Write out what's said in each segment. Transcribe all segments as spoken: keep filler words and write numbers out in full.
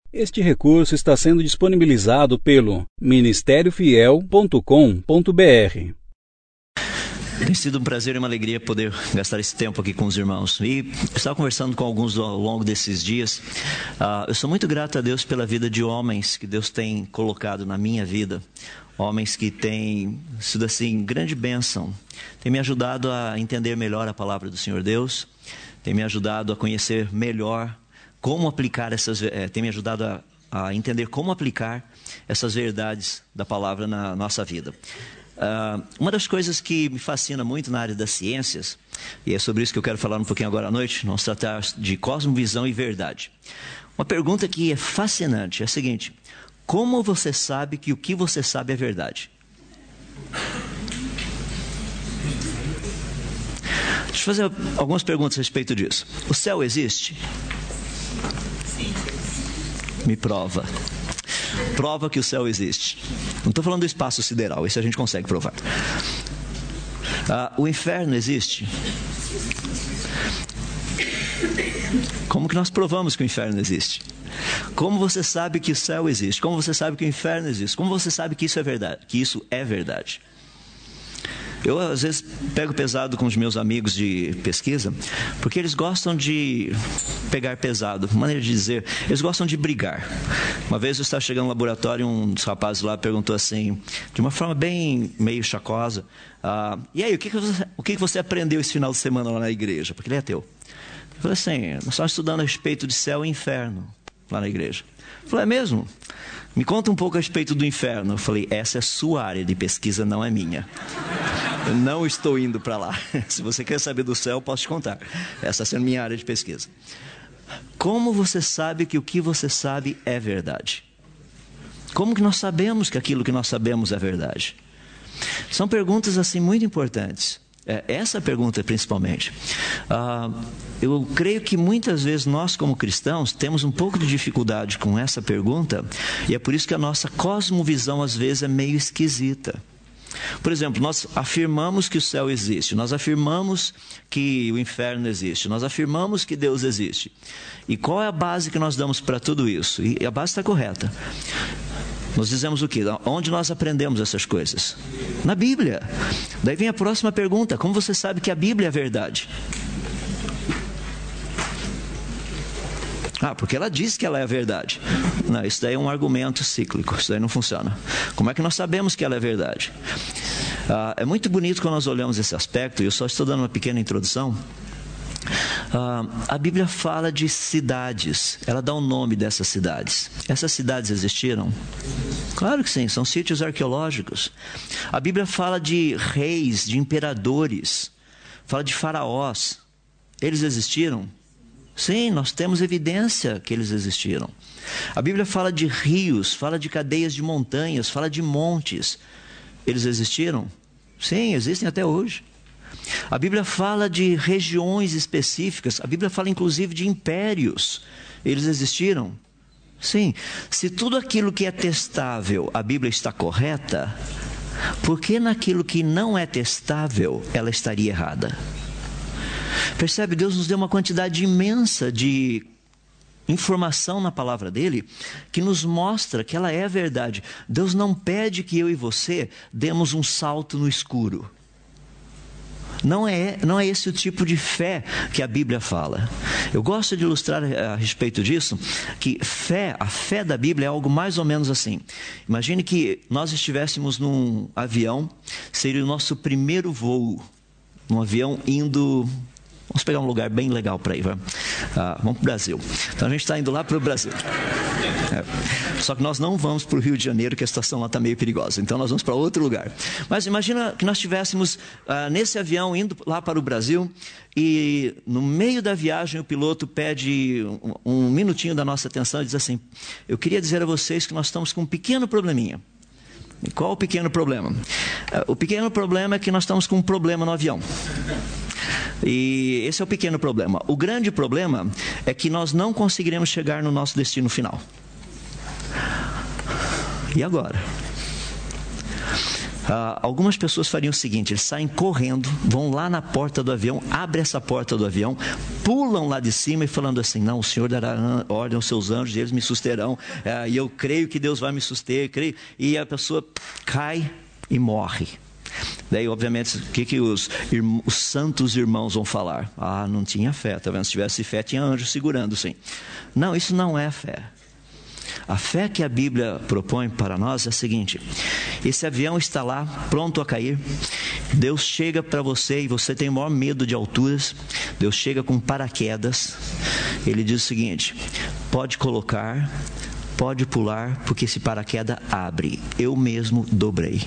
Este recurso está sendo disponibilizado pelo ministério fiel ponto com ponto br. Tem sido um prazer e uma alegria poder gastar esse tempo aqui com os irmãos. E eu estava conversando com alguns ao longo desses dias. Uh, eu sou muito grato a Deus pela vida de homens que Deus tem colocado na minha vida. Homens que têm sido assim, grande bênção. Tem me ajudado a entender melhor a palavra do Senhor Deus. Tem me ajudado a conhecer melhor como aplicar essas... É, tem me ajudado a, a entender como aplicar essas verdades da palavra na nossa vida. Uh, uma das coisas que me fascina muito na área das ciências, e é sobre isso que eu quero falar um pouquinho agora à noite, vamos tratar de cosmovisão e verdade. Uma pergunta que é fascinante é a seguinte: como você sabe que o que você sabe é verdade? Deixa eu fazer algumas perguntas a respeito disso. O céu existe? Sim. Me prova. Prova que o céu existe. Não estou falando do espaço sideral, isso a gente consegue provar. Ah, o inferno existe? Como que nós provamos que o inferno existe? Como você sabe que o céu existe? Como você sabe que o inferno existe? Como você sabe que isso é verdade? Que isso é verdade? Eu, às vezes, pego pesado com os meus amigos de pesquisa, porque eles gostam de pegar pesado, maneira de dizer, eles gostam de brigar. Uma vez eu estava chegando no laboratório, um dos rapazes lá perguntou assim, de uma forma bem meio chacosa, ah, e aí, o que, que, você, o que, que você aprendeu esse final de semana lá na igreja? Porque ele é ateu. Eu falei assim, nós estamos estudando a respeito de céu e inferno lá na igreja. Eu falei, é mesmo? Me conta um pouco a respeito do inferno. Eu falei, essa é a sua área de pesquisa, não é minha. Eu não estou indo para lá. Se você quer saber do céu, eu posso te contar. Essa é a minha área de pesquisa. Como você sabe que o que você sabe é verdade? Como que nós sabemos que aquilo que nós sabemos é verdade? São perguntas assim muito importantes. É, essa pergunta principalmente. Ah, eu creio que muitas vezes nós como cristãos temos um pouco de dificuldade com essa pergunta, e é por isso que a nossa cosmovisão às vezes é meio esquisita. Por exemplo, nós afirmamos que o céu existe, nós afirmamos que o inferno existe, nós afirmamos que Deus existe. E qual é a base que nós damos para tudo isso? E a base está correta. Nós dizemos o quê? Onde nós aprendemos essas coisas? Na Bíblia. Daí vem a próxima pergunta: como você sabe que a Bíblia é verdade? Ah, porque ela diz que ela é a verdade. Não, isso daí é um argumento cíclico, isso daí não funciona. Como é que nós sabemos que ela é verdade? Ah, é muito bonito quando nós olhamos esse aspecto, e eu só estou dando uma pequena introdução. Ah, a Bíblia fala de cidades, ela dá o nome dessas cidades. Essas cidades existiram? Claro que sim, são sítios arqueológicos. A Bíblia fala de reis, de imperadores, fala de faraós. Eles existiram? Sim, nós temos evidência que eles existiram. A Bíblia fala de rios, fala de cadeias de montanhas, fala de montes. Eles existiram? Sim, existem até hoje. A Bíblia fala de regiões específicas, a Bíblia fala inclusive de impérios. Eles existiram? Sim. Se tudo aquilo que é testável, a Bíblia está correta, por que naquilo que não é testável, ela estaria errada? Percebe? Deus nos deu uma quantidade imensa de informação na palavra dele que nos mostra que ela é verdade. Deus não pede que eu e você demos um salto no escuro. Não é, não é esse o tipo de fé que a Bíblia fala. Eu gosto de ilustrar a respeito disso, que fé, a fé da Bíblia é algo mais ou menos assim. Imagine que nós estivéssemos num avião, seria o nosso primeiro voo, num avião indo... Vamos pegar um lugar bem legal para ir, vai? Ah, vamos para o Brasil. Então a gente está indo lá para o Brasil. É. Só que nós não vamos para o Rio de Janeiro, que a situação lá está meio perigosa. Então nós vamos para outro lugar. Mas imagina que nós estivéssemos ah, nesse avião indo lá para o Brasil e no meio da viagem o piloto pede um, um minutinho da nossa atenção e diz assim: eu queria dizer a vocês que nós estamos com um pequeno probleminha. E qual o pequeno problema? Ah, o pequeno problema é que nós estamos com um problema no avião. E esse é o pequeno problema. O grande problema é que nós não conseguiremos chegar no nosso destino final. E agora? Ah, algumas pessoas fariam o seguinte: eles saem correndo, vão lá na porta do avião, abrem essa porta do avião, pulam lá de cima e falando assim: não, o Senhor dará ordem aos seus anjos e eles me susterão, ah, e eu creio que Deus vai me suster, creio. E a pessoa cai e morre. Daí, obviamente, o que, que os, os santos irmãos vão falar? Ah, não tinha fé, tá vendo? Se tivesse fé, tinha anjo segurando, sim. Não, isso não é fé. A fé que a Bíblia propõe para nós é a seguinte: esse avião está lá, pronto a cair. Deus chega para você e você tem o maior medo de alturas. Deus chega com paraquedas. Ele diz o seguinte: pode colocar, pode pular, porque esse paraquedas abre. Eu mesmo dobrei.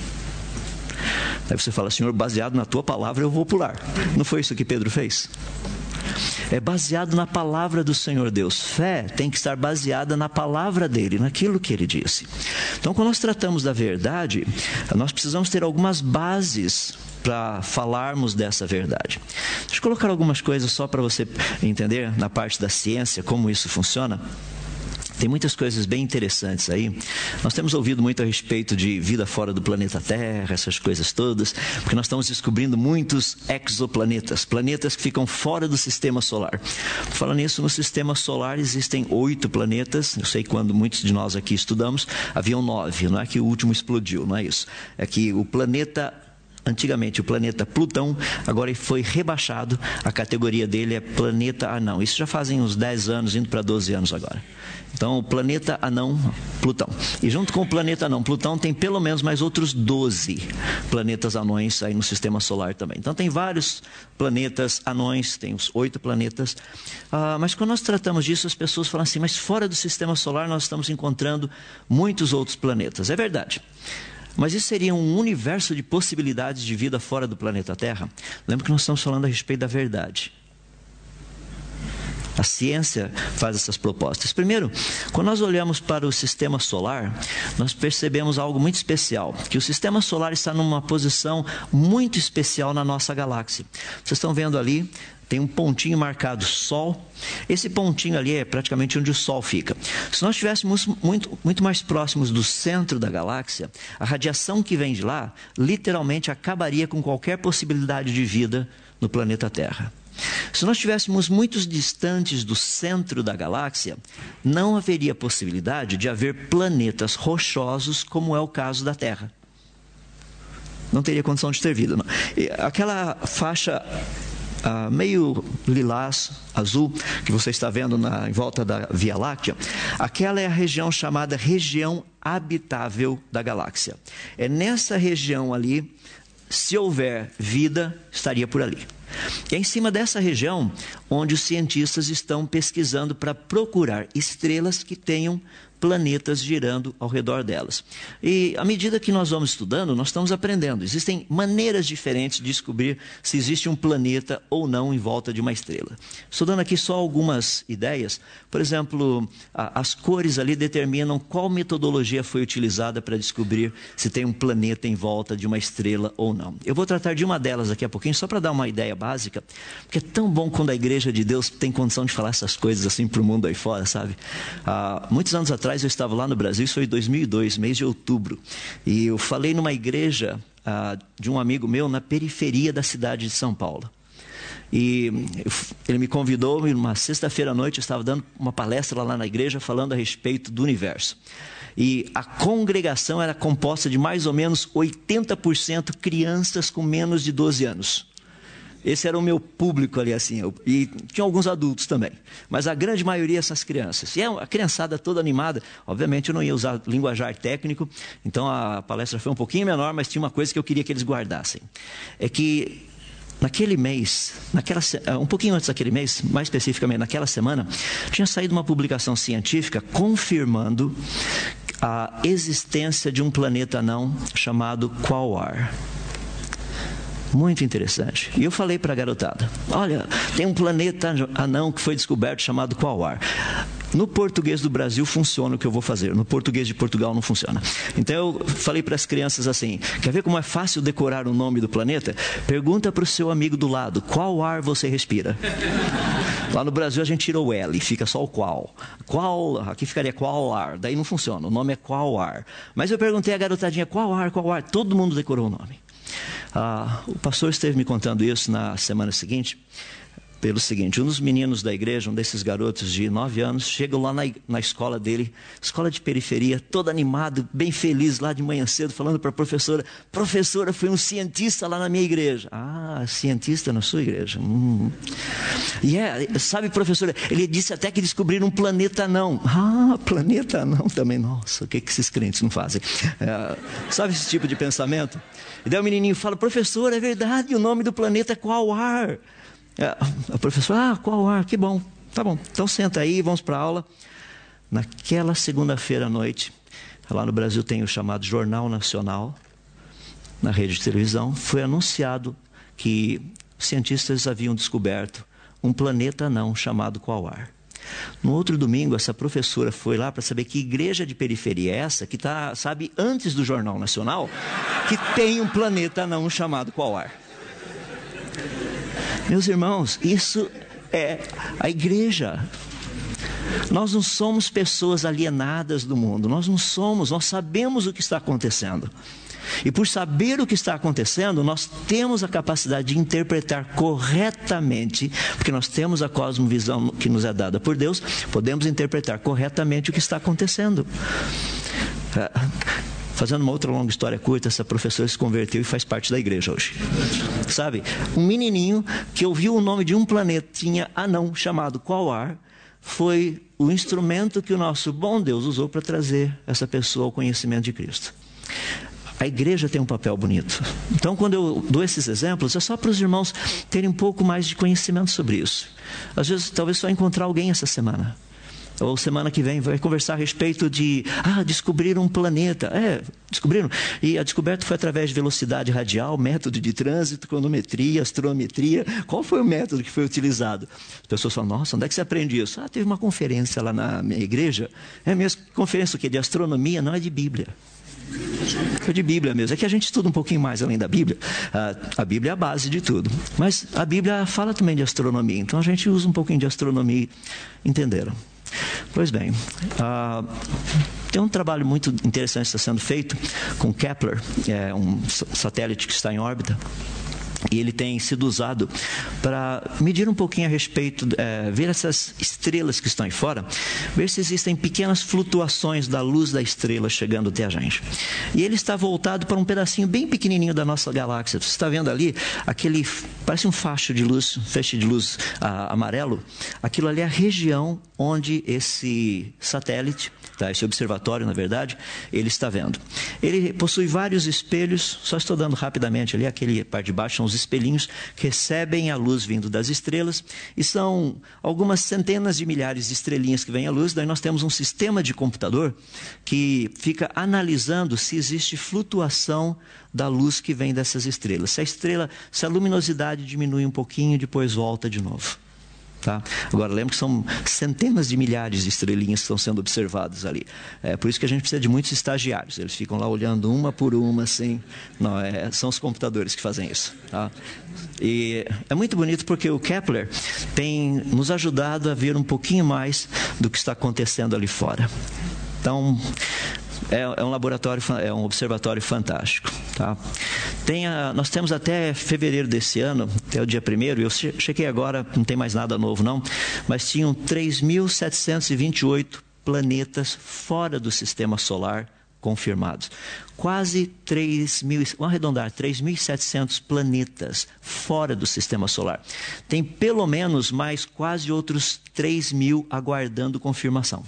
Aí você fala: Senhor, baseado na tua palavra eu vou pular. Não foi isso que Pedro fez? É baseado na palavra do Senhor Deus. Fé tem que estar baseada na palavra dele, naquilo que ele disse. Então, quando nós tratamos da verdade, nós precisamos ter algumas bases para falarmos dessa verdade. Deixa eu colocar algumas coisas só para você entender na parte da ciência, como isso funciona. Tem muitas coisas bem interessantes aí. Nós temos ouvido muito a respeito de vida fora do planeta Terra, essas coisas todas, porque nós estamos descobrindo muitos exoplanetas, planetas que ficam fora do sistema solar. Falando nisso, no sistema solar existem oito planetas. Eu sei que quando muitos de nós aqui estudamos, haviam nove. Não é que o último explodiu, não é isso. É que o planeta... Antigamente o planeta Plutão, agora ele foi rebaixado, a categoria dele é planeta anão. Isso já fazem uns dez anos, indo para doze anos agora. Então o planeta anão Plutão. E junto com o planeta anão Plutão tem pelo menos mais outros doze planetas anões aí no sistema solar também. Então tem vários planetas anões, tem os oito planetas. Ah, mas quando nós tratamos disso, as pessoas falam assim: mas fora do sistema solar nós estamos encontrando muitos outros planetas. É verdade. Mas isso seria um universo de possibilidades de vida fora do planeta Terra? Lembra que nós estamos falando a respeito da verdade. A ciência faz essas propostas. Primeiro, quando nós olhamos para o sistema solar, nós percebemos algo muito especial, que o sistema solar está numa posição muito especial na nossa galáxia. Vocês estão vendo ali, tem um pontinho marcado Sol. Esse pontinho ali é praticamente onde o Sol fica. Se nós estivéssemos muito, muito mais próximos do centro da galáxia, a radiação que vem de lá, literalmente acabaria com qualquer possibilidade de vida no planeta Terra. Se nós estivéssemos muito distantes do centro da galáxia, não haveria possibilidade de haver planetas rochosos, como é o caso da Terra. Não teria condição de ter vida. Não. E aquela faixa uh, meio lilás, azul, que você está vendo na, em volta da Via Láctea, aquela é a região chamada região habitável da galáxia. É nessa região ali, se houver vida, estaria por ali. E é em cima dessa região onde os cientistas estão pesquisando para procurar estrelas que tenham planetas girando ao redor delas. E à medida que nós vamos estudando, nós estamos aprendendo. Existem maneiras diferentes de descobrir se existe um planeta ou não em volta de uma estrela. Estou dando aqui só algumas ideias. Por exemplo, a, as cores ali determinam qual metodologia foi utilizada para descobrir se tem um planeta em volta de uma estrela ou não. Eu vou tratar de uma delas daqui a pouquinho, só para dar uma ideia básica, porque é tão bom quando a Igreja de Deus tem condição de falar essas coisas assim para o mundo aí fora, sabe? Há muitos anos atrás, eu estava lá no Brasil, isso foi em dois mil e dois, mês de outubro, e eu falei numa igreja ah, de um amigo meu na periferia da cidade de São Paulo. E ele me convidou, e numa sexta-feira à noite eu estava dando uma palestra lá na igreja falando a respeito do universo. E a congregação era composta de mais ou menos oitenta por cento crianças com menos de doze anos. Esse era o meu público ali, assim, eu, e tinha alguns adultos também, mas a grande maioria essas crianças. E a criançada toda animada. Obviamente eu não ia usar linguajar técnico, então a palestra foi um pouquinho menor, mas tinha uma coisa que eu queria que eles guardassem. É que naquele mês, naquela, um pouquinho antes daquele mês, mais especificamente naquela semana, tinha saído uma publicação científica confirmando a existência de um planeta anão chamado Quaoar. Muito interessante. E eu falei para a garotada: olha, tem um planeta anão que foi descoberto chamado Quaoar. No português do Brasil funciona o que eu vou fazer. No português de Portugal não funciona. Então eu falei para as crianças assim: quer ver como é fácil decorar o nome do planeta? Pergunta para o seu amigo do lado: qual ar você respira? Lá no Brasil a gente tirou o L, fica só o qual. Qual, aqui ficaria qual ar, daí não funciona, o nome é qual ar. Mas eu perguntei à garotadinha, qual ar, qual ar, todo mundo decorou o nome. Ah, o pastor esteve me contando isso na semana seguinte, pelo seguinte, um dos meninos da igreja, um desses garotos de nove anos, chega lá na, na escola dele, escola de periferia, todo animado, bem feliz, lá de manhã cedo, falando para a professora, professora, foi um cientista lá na minha igreja. Ah, cientista na sua igreja. Hum. E é, sabe, professora, ele disse até que descobriram um planeta não. Ah, planeta não também, nossa, o que, que esses crentes não fazem? É, sabe esse tipo de pensamento? E daí o menininho fala, professora, é verdade, o nome do planeta é qual ar? A professora, ah, qual ar? Que bom, tá bom, então senta aí, vamos para a aula. Naquela segunda-feira à noite, lá no Brasil tem o chamado Jornal Nacional, na rede de televisão, foi anunciado que cientistas haviam descoberto um planeta não chamado Quaoar. No outro domingo, essa professora foi lá para saber que igreja de periferia é essa, que está, sabe, antes do Jornal Nacional, que tem um planeta não chamado Quaoar. Meus irmãos, isso é a igreja. Nós não somos pessoas alienadas do mundo, nós não somos, nós sabemos o que está acontecendo. E por saber o que está acontecendo, nós temos a capacidade de interpretar corretamente, porque nós temos a cosmovisão que nos é dada por Deus, podemos interpretar corretamente o que está acontecendo. Fazendo uma outra longa história curta, essa professora se converteu e faz parte da igreja hoje. Sabe, um menininho que ouviu o nome de um planetinha anão chamado Quaoar, foi o instrumento que o nosso bom Deus usou para trazer essa pessoa ao conhecimento de Cristo. A igreja tem um papel bonito. Então, quando eu dou esses exemplos, é só para os irmãos terem um pouco mais de conhecimento sobre isso. Às vezes, talvez só encontrar alguém essa semana. Ou semana que vem vai conversar a respeito de, ah, descobriram um planeta. É, descobriram. E a descoberta foi através de velocidade radial, método de trânsito, cronometria, astrometria. Qual foi o método que foi utilizado? As pessoas falam, nossa, onde é que você aprende isso? Ah, teve uma conferência lá na minha igreja. É mesmo, conferência o quê? De astronomia, não é de Bíblia. Foi de Bíblia mesmo. É que a gente estuda um pouquinho mais além da Bíblia. A, a Bíblia é a base de tudo. Mas a Bíblia fala também de astronomia. Então a gente usa um pouquinho de astronomia. Entenderam? Pois bem, uh, tem um trabalho muito interessante que está sendo feito com Kepler, é um satélite que está em órbita. E ele tem sido usado para medir um pouquinho a respeito, é, ver essas estrelas que estão aí fora, ver se existem pequenas flutuações da luz da estrela chegando até a gente. E ele está voltado para um pedacinho bem pequenininho da nossa galáxia. Você está vendo ali, aquele, parece um facho de luz, um feixe de luz ah, amarelo. Aquilo ali é a região onde esse satélite, tá, esse observatório, na verdade, ele está vendo. Ele possui vários espelhos, só estou dando rapidamente ali, aquele parte de baixo são os espelhinhos que recebem a luz vindo das estrelas, e são algumas centenas de milhares de estrelinhas que vêm à luz. Daí nós temos um sistema de computador que fica analisando se existe flutuação da luz que vem dessas estrelas. Se a estrela, se a luminosidade diminui um pouquinho, depois volta de novo. Tá? Agora, lembra que são centenas de milhares de estrelinhas que estão sendo observadas ali. É por isso que a gente precisa de muitos estagiários. Eles ficam lá olhando uma por uma, assim. Não, é, são os computadores que fazem isso. Tá? E é muito bonito porque o Kepler tem nos ajudado a ver um pouquinho mais do que está acontecendo ali fora. Então, é, é um laboratório, é um observatório fantástico. Tá? Tem a, nós temos até fevereiro desse ano, até o dia primeiro, eu chequei agora, não tem mais nada novo não, mas tinham três mil setecentos e vinte e oito planetas fora do sistema solar confirmados. Quase três mil, vamos arredondar, três mil e setecentos planetas fora do sistema solar. Tem pelo menos mais quase outros três mil aguardando confirmação.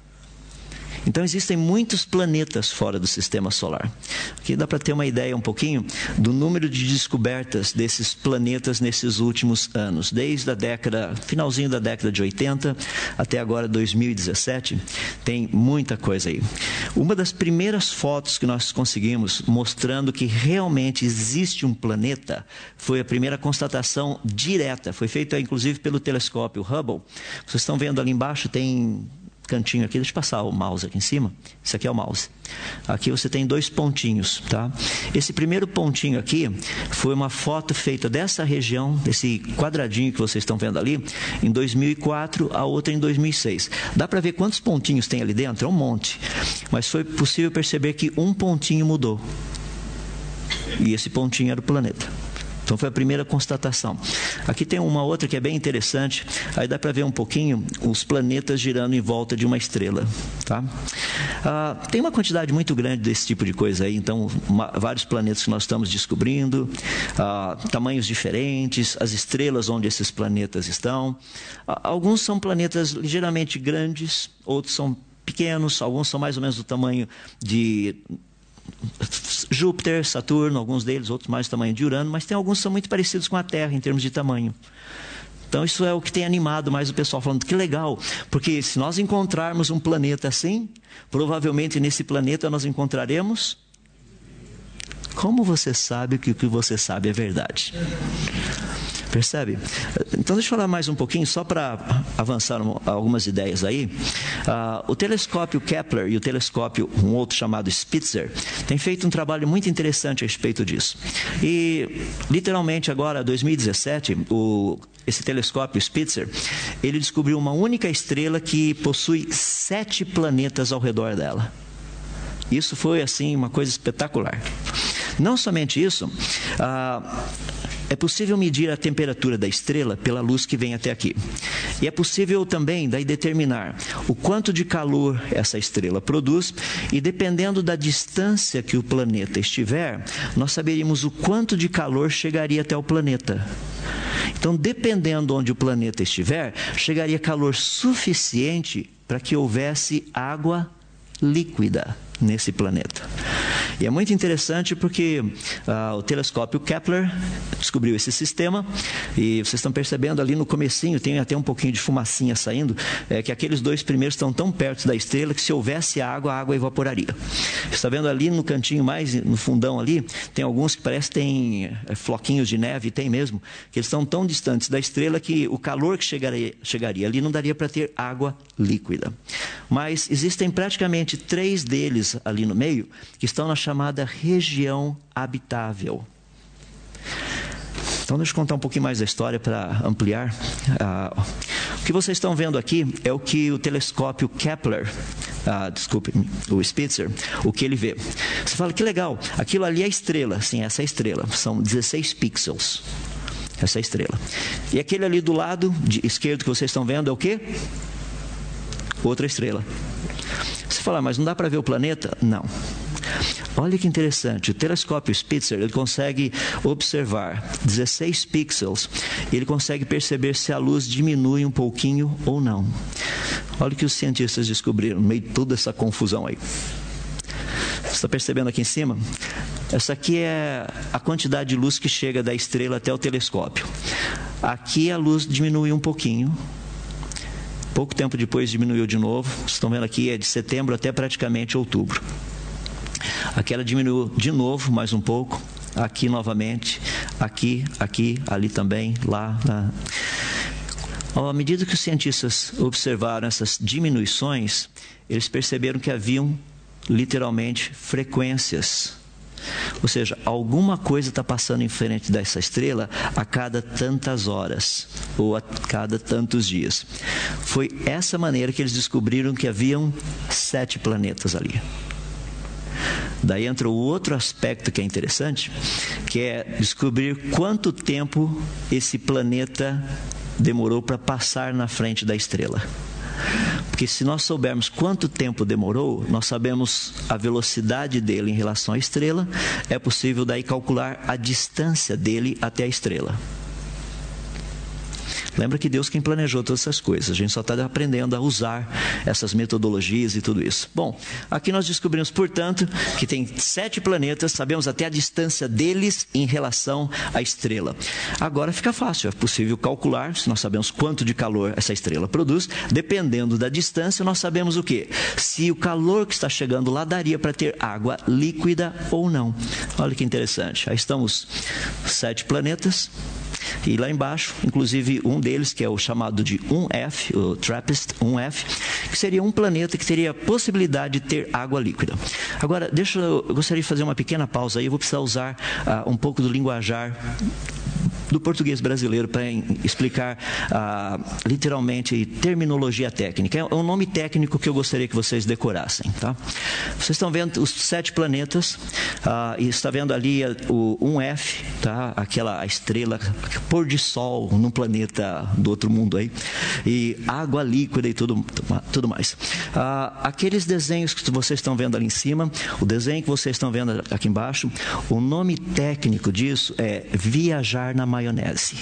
Então existem muitos planetas fora do sistema solar. Aqui dá para ter uma ideia um pouquinho do número de descobertas desses planetas nesses últimos anos. Desde a década, finalzinho da década de oitenta até agora dois mil e dezessete, tem muita coisa aí. Uma das primeiras fotos que nós conseguimos mostrando que realmente existe um planeta foi a primeira constatação direta. Foi feita inclusive pelo telescópio Hubble. Vocês estão vendo ali embaixo, tem cantinho aqui, deixa eu passar o mouse aqui em cima. Isso aqui é o mouse. Aqui você tem dois pontinhos, tá? Esse primeiro pontinho aqui foi uma foto feita dessa região, desse quadradinho que vocês estão vendo ali, em dois mil e quatro, a outra em dois mil e seis. Dá para ver quantos pontinhos tem ali dentro? É um monte. Mas foi possível perceber que um pontinho mudou. E esse pontinho era o planeta. Então foi a primeira constatação. Aqui tem uma outra que é bem interessante. Aí dá para ver um pouquinho os planetas girando em volta de uma estrela, tá? Ah, tem uma quantidade muito grande desse tipo de coisa aí. Então, uma, vários planetas que nós estamos descobrindo, ah, tamanhos diferentes, as estrelas onde esses planetas estão. Ah, alguns são planetas ligeiramente grandes, outros são pequenos, alguns são mais ou menos do tamanho de Júpiter, Saturno, alguns deles, outros mais do tamanho de Urano, mas tem alguns que são muito parecidos com a Terra em termos de tamanho. Então isso é o que tem animado mais o pessoal, falando que legal, porque se nós encontrarmos um planeta assim, provavelmente nesse planeta nós encontraremos... Como você sabe que o que você sabe é verdade? Percebe? Então deixa eu falar mais um pouquinho, só para avançar algumas ideias aí. Uh, o telescópio Kepler e o telescópio, um outro chamado Spitzer, tem feito um trabalho muito interessante a respeito disso. E, literalmente agora, dois mil e dezessete, o, esse telescópio Spitzer, ele descobriu uma única estrela que possui sete planetas ao redor dela. Isso foi, assim, uma coisa espetacular. Não somente isso, uh, é possível medir a temperatura da estrela pela luz que vem até aqui. E é possível também daí determinar o quanto de calor essa estrela produz, e dependendo da distância que o planeta estiver, nós saberíamos o quanto de calor chegaria até o planeta. Então, dependendo onde o planeta estiver, chegaria calor suficiente para que houvesse água líquida nesse planeta. E é muito interessante porque uh, o telescópio Kepler descobriu esse sistema, e vocês estão percebendo ali no comecinho, tem até um pouquinho de fumacinha saindo, é que aqueles dois primeiros estão tão perto da estrela que se houvesse água, a água evaporaria. Você está vendo ali no cantinho mais, no fundão ali, tem alguns que parecem que tem é, floquinhos de neve, tem mesmo, que eles estão tão distantes da estrela que o calor que chegaria, chegaria ali não daria para ter água líquida. Mas existem praticamente três deles ali no meio que estão na chamada região habitável. Então deixa eu contar um pouquinho mais da história para ampliar. Ah, o que vocês estão vendo aqui é o que o telescópio Kepler, ah, desculpe, o Spitzer, o que ele vê. Você fala, que legal, aquilo ali é a estrela. Sim, essa é a estrela, são dezesseis pixels. Essa é a estrela. E aquele ali do lado de esquerdo que vocês estão vendo é o quê? Outra estrela. Você fala, mas não dá para ver o planeta? Não. Olha que interessante, o telescópio Spitzer, ele consegue observar dezesseis pixels, ele consegue perceber se a luz diminui um pouquinho ou não. Olha o que os cientistas descobriram no meio de toda essa confusão aí. Você está percebendo aqui em cima? Essa aqui é a quantidade de luz que chega da estrela até o telescópio. Aqui a luz diminui um pouquinho. Pouco tempo depois diminuiu de novo. Vocês estão vendo aqui, é de setembro até praticamente outubro. Aqui ela diminuiu de novo, mais um pouco. Aqui novamente. Aqui, aqui, ali também, lá. lá. À medida que os cientistas observaram essas diminuições, eles perceberam que haviam, literalmente, frequências. Ou seja, alguma coisa está passando em frente dessa estrela a cada tantas horas, ou a cada tantos dias. Foi essa maneira que eles descobriram que haviam sete planetas ali. Daí entra o outro aspecto que é interessante, que é descobrir quanto tempo esse planeta demorou para passar na frente da estrela. Porque se nós soubermos quanto tempo demorou, nós sabemos a velocidade dele em relação à estrela, é possível daí calcular a distância dele até a estrela. Lembra que Deus quem planejou todas essas coisas, a gente só está aprendendo a usar essas metodologias e tudo isso. Bom, aqui nós descobrimos, portanto, que tem sete planetas, sabemos até a distância deles em relação à estrela. Agora fica fácil, é possível calcular, se nós sabemos quanto de calor essa estrela produz, dependendo da distância, nós sabemos o quê? Se o calor que está chegando lá daria para ter água líquida ou não. Olha que interessante, aí estamos sete planetas. E lá embaixo, inclusive um deles, que é o chamado de um F, o TRAPPIST um F, que seria um planeta que teria a possibilidade de ter água líquida. Agora, deixa eu, eu gostaria de fazer uma pequena pausa aí, eu vou precisar usar uh, um pouco do linguajar do português brasileiro para explicar ah, literalmente terminologia técnica. É um nome técnico que eu gostaria que vocês decorassem. Tá? Vocês estão vendo os sete planetas ah, e está vendo ali o um F, tá? Aquela a estrela, pôr de sol num planeta do outro mundo aí, e água líquida e tudo, tudo mais. Ah, aqueles desenhos que vocês estão vendo ali em cima, o desenho que vocês estão vendo aqui embaixo, o nome técnico disso é viajar na maionese.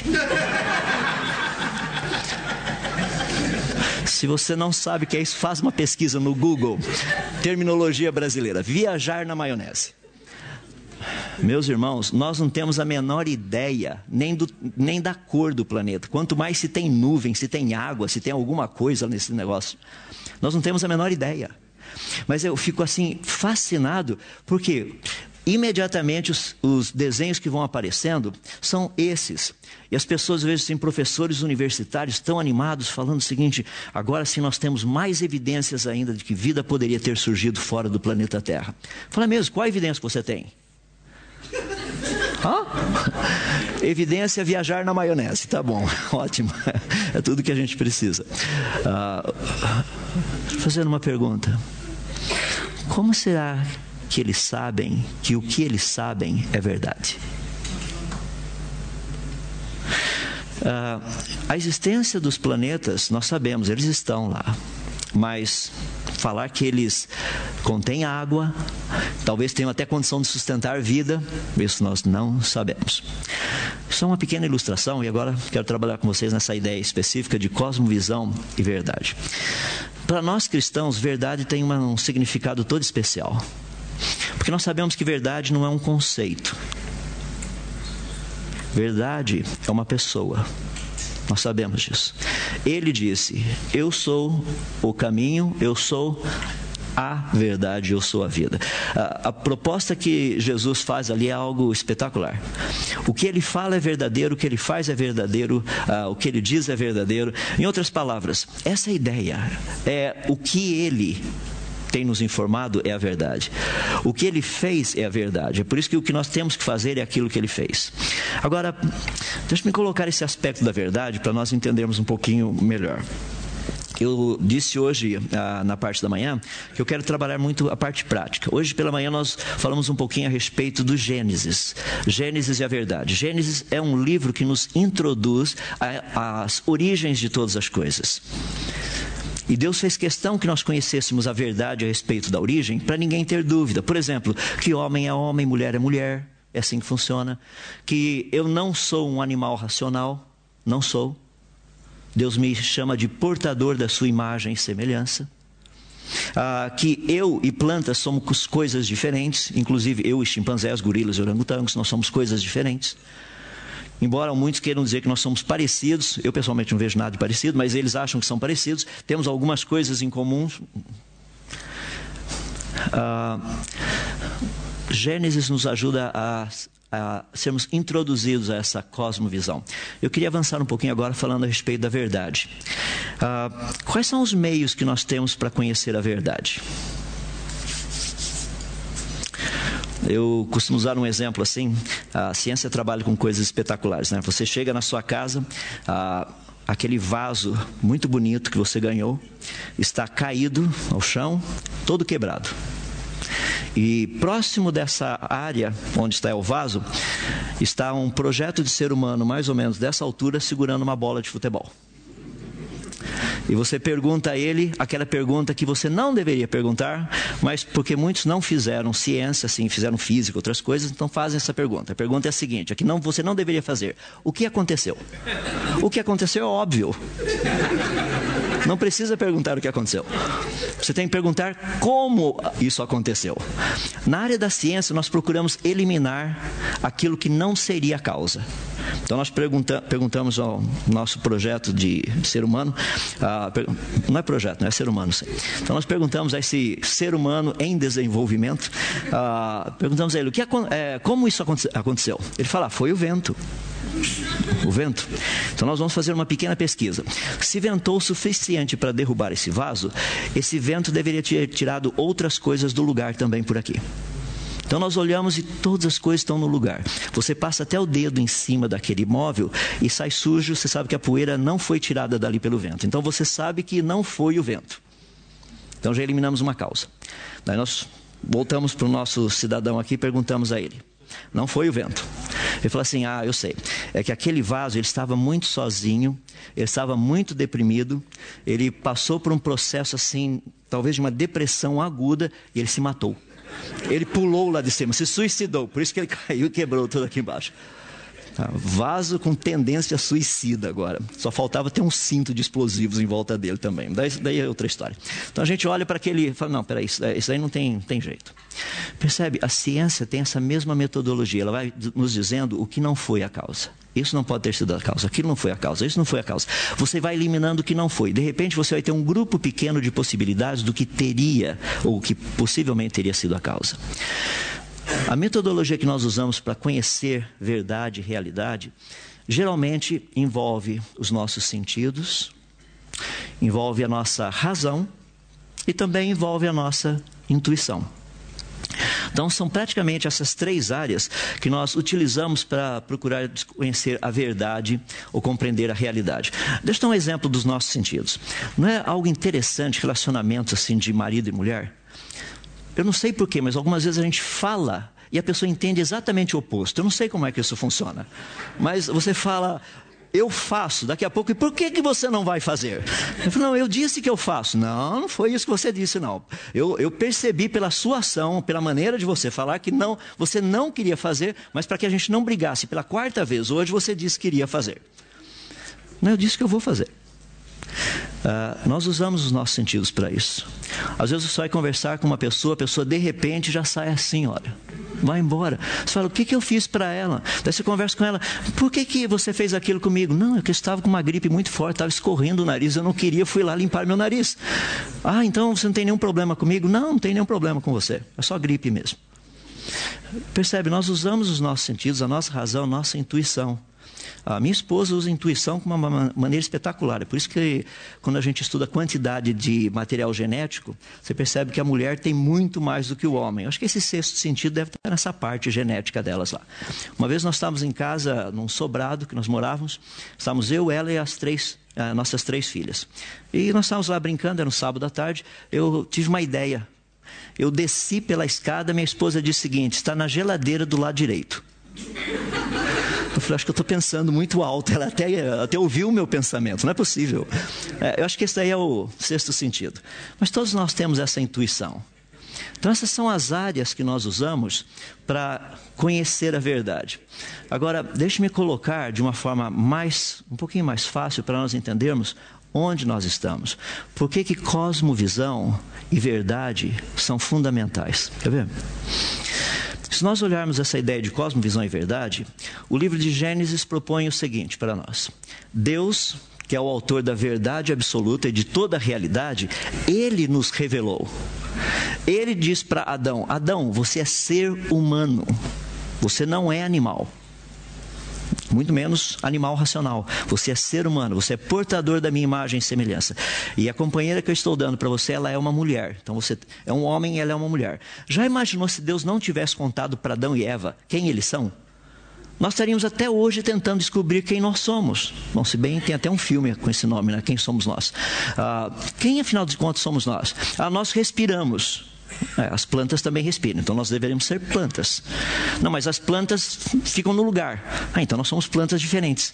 Se você não sabe o que é isso, faz uma pesquisa no Google. Terminologia brasileira. Viajar na maionese. Meus irmãos, nós não temos a menor ideia nem, do, nem da cor do planeta. Quanto mais se tem nuvem, se tem água, se tem alguma coisa nesse negócio. Nós não temos a menor ideia. Mas eu fico assim fascinado porque imediatamente os, os desenhos que vão aparecendo são esses. E as pessoas, às vezes, assim, professores universitários tão animados, falando o seguinte: agora sim nós temos mais evidências ainda de que vida poderia ter surgido fora do planeta Terra. Fala mesmo, qual a evidência que você tem? Hã? Evidência viajar na maionese. Tá bom, ótimo. É tudo que a gente precisa. Ah, fazendo uma pergunta. Como será que eles sabem que o que eles sabem é verdade? Ah, a existência dos planetas, nós sabemos, eles estão lá. Mas falar que eles contêm água, talvez tenham até condição de sustentar vida, isso nós não sabemos. Só uma pequena ilustração, e agora quero trabalhar com vocês nessa ideia específica de cosmovisão e verdade. Para nós cristãos, verdade tem uma, um significado todo especial. Porque nós sabemos que verdade não é um conceito. Verdade é uma pessoa. Nós sabemos disso. Ele disse: eu sou o caminho, eu sou a verdade, eu sou a vida. A, a proposta que Jesus faz ali é algo espetacular. O que ele fala é verdadeiro, o que ele faz é verdadeiro, uh, o que ele diz é verdadeiro. Em outras palavras, essa ideia é o que ele tem nos informado é a verdade. O que ele fez é a verdade. É por isso que o que nós temos que fazer é aquilo que ele fez. Agora, deixa-me colocar esse aspecto da verdade para nós entendermos um pouquinho melhor. Eu disse hoje, ah, na parte da manhã, que eu quero trabalhar muito a parte prática. Hoje pela manhã nós falamos um pouquinho a respeito do Gênesis. Gênesis e a verdade. Gênesis é um livro que nos introduz às origens de todas as coisas. E Deus fez questão que nós conhecêssemos a verdade a respeito da origem, para ninguém ter dúvida. Por exemplo, que homem é homem, mulher é mulher, é assim que funciona. Que eu não sou um animal racional, não sou. Deus me chama de portador da sua imagem e semelhança. Ah, que eu e plantas somos coisas diferentes, inclusive eu e chimpanzés, gorilas e orangotangos, nós somos coisas diferentes. Embora muitos queiram dizer que nós somos parecidos, eu pessoalmente não vejo nada de parecido, mas eles acham que são parecidos, temos algumas coisas em comum. Ah, Gênesis nos ajuda a, a sermos introduzidos a essa cosmovisão. Eu queria avançar um pouquinho agora falando a respeito da verdade. Ah, quais são os meios que nós temos para conhecer a verdade? Eu costumo usar um exemplo assim. A ciência trabalha com coisas espetaculares, né? Você chega na sua casa, ah, aquele vaso muito bonito que você ganhou está caído ao chão, todo quebrado. E próximo dessa área onde está o vaso, está um projeto de ser humano mais ou menos dessa altura, segurando uma bola de futebol. E você pergunta a ele aquela pergunta que você não deveria perguntar, mas porque muitos não fizeram ciência, assim, fizeram física, outras coisas, então fazem essa pergunta. A pergunta é a seguinte, a que não, você não deveria fazer. O que aconteceu? O que aconteceu é óbvio. Não precisa perguntar o que aconteceu. Você tem que perguntar como isso aconteceu. Na área da ciência, nós procuramos eliminar aquilo que não seria a causa. Então nós pergunta, perguntamos ao nosso projeto de, de ser humano, ah, per, não é projeto, não é ser humano. Sim. Então nós perguntamos a esse ser humano em desenvolvimento, ah, perguntamos a ele, o que, é, como isso aconteceu? Ele fala, foi o vento. O vento. Então nós vamos fazer uma pequena pesquisa. Se ventou o suficiente para derrubar esse vaso, esse vento deveria ter tirado outras coisas do lugar também por aqui. Então nós olhamos e todas as coisas estão no lugar. Você passa até o dedo em cima daquele móvel e sai sujo, você sabe que a poeira não foi tirada dali pelo vento. Então você sabe que não foi o vento. Então já eliminamos uma causa. Daí nós voltamos para o nosso cidadão aqui e perguntamos a ele. Não foi o vento. Ele falou assim, ah, eu sei. É que aquele vaso, ele estava muito sozinho, ele estava muito deprimido, ele passou por um processo assim, talvez de uma depressão aguda, e ele se matou. Ele pulou lá de cima, se suicidou, por isso que ele caiu e quebrou tudo aqui embaixo. Vaso com tendência suicida agora. Só faltava ter um cinto de explosivos em volta dele também. Daí, daí é outra história. Então a gente olha para aquele e fala, não, peraí, isso, isso aí não tem, tem jeito. Percebe? A ciência tem essa mesma metodologia. Ela vai nos dizendo o que não foi a causa. Isso não pode ter sido a causa. Aquilo não foi a causa. Isso não foi a causa. Você vai eliminando o que não foi. De repente você vai ter um grupo pequeno de possibilidades do que teria, ou que possivelmente teria sido a causa. A metodologia que nós usamos para conhecer verdade e realidade, geralmente envolve os nossos sentidos, envolve a nossa razão e também envolve a nossa intuição. Então são praticamente essas três áreas que nós utilizamos para procurar conhecer a verdade ou compreender a realidade. Deixa eu dar um exemplo dos nossos sentidos. Não é algo interessante relacionamentos assim de marido e mulher? Eu não sei porquê, mas algumas vezes a gente fala e a pessoa entende exatamente o oposto. Eu não sei como é que isso funciona. Mas você fala, eu faço, daqui a pouco, e por que, que você não vai fazer? Eu falo, não, eu disse que eu faço. Não, não foi isso que você disse, não. Eu, eu percebi pela sua ação, pela maneira de você falar, que não, você não queria fazer, mas para que a gente não brigasse pela quarta vez, hoje você disse que iria fazer. Não, eu disse que eu vou fazer. Uh, nós usamos os nossos sentidos para isso. Às vezes você vai conversar com uma pessoa, a pessoa de repente já sai assim, olha, vai embora. Você fala, o que, que eu fiz para ela? Daí você conversa com ela, por que, que você fez aquilo comigo? Não, é que eu estava com uma gripe muito forte, estava escorrendo o nariz, eu não queria, fui lá limpar meu nariz. Ah, então você não tem nenhum problema comigo? Não, não tem nenhum problema com você, é só gripe mesmo. Percebe, nós usamos os nossos sentidos, a nossa razão, a nossa intuição. A minha esposa usa a intuição com uma maneira espetacular. É por isso que quando a gente estuda a quantidade de material genético, você percebe que a mulher tem muito mais do que o homem. Eu acho que esse sexto sentido deve estar nessa parte genética delas lá. Uma vez nós estávamos em casa, num sobrado que nós morávamos, estávamos eu, ela e as três, uh, nossas três filhas. E nós estávamos lá brincando, era no sábado à tarde, eu tive uma ideia. Eu desci pela escada, minha esposa disse o seguinte, está na geladeira do lado direito. Eu falei, acho que eu estou pensando muito alto. Ela até, até ouviu o meu pensamento, não é possível. É, eu acho que esse daí é o sexto sentido. Mas todos nós temos essa intuição. Então essas são as áreas que nós usamos para conhecer a verdade. Agora, deixe-me colocar de uma forma mais, um pouquinho mais fácil para nós entendermos onde nós estamos. Por que que cosmovisão e verdade são fundamentais? Quer ver? Se nós olharmos essa ideia de cosmovisão e verdade, o livro de Gênesis propõe o seguinte para nós. Deus, que é o autor da verdade absoluta e de toda a realidade, Ele nos revelou. Ele diz para Adão, Adão, você é ser humano, você não é animal. Muito menos animal racional. Você é ser humano, você é portador da minha imagem e semelhança. E a companheira que eu estou dando para você, ela é uma mulher. Então você é um homem e ela é uma mulher. Já imaginou se Deus não tivesse contado para Adão e Eva quem eles são? Nós estaríamos até hoje tentando descobrir quem nós somos. Bom, se bem tem até um filme com esse nome, né? Quem somos nós? Ah, quem afinal de contas somos nós? Ah, nós respiramos. É, as plantas também respiram, então nós deveríamos ser plantas. Não, mas as plantas ficam no lugar. Ah, então nós somos plantas diferentes.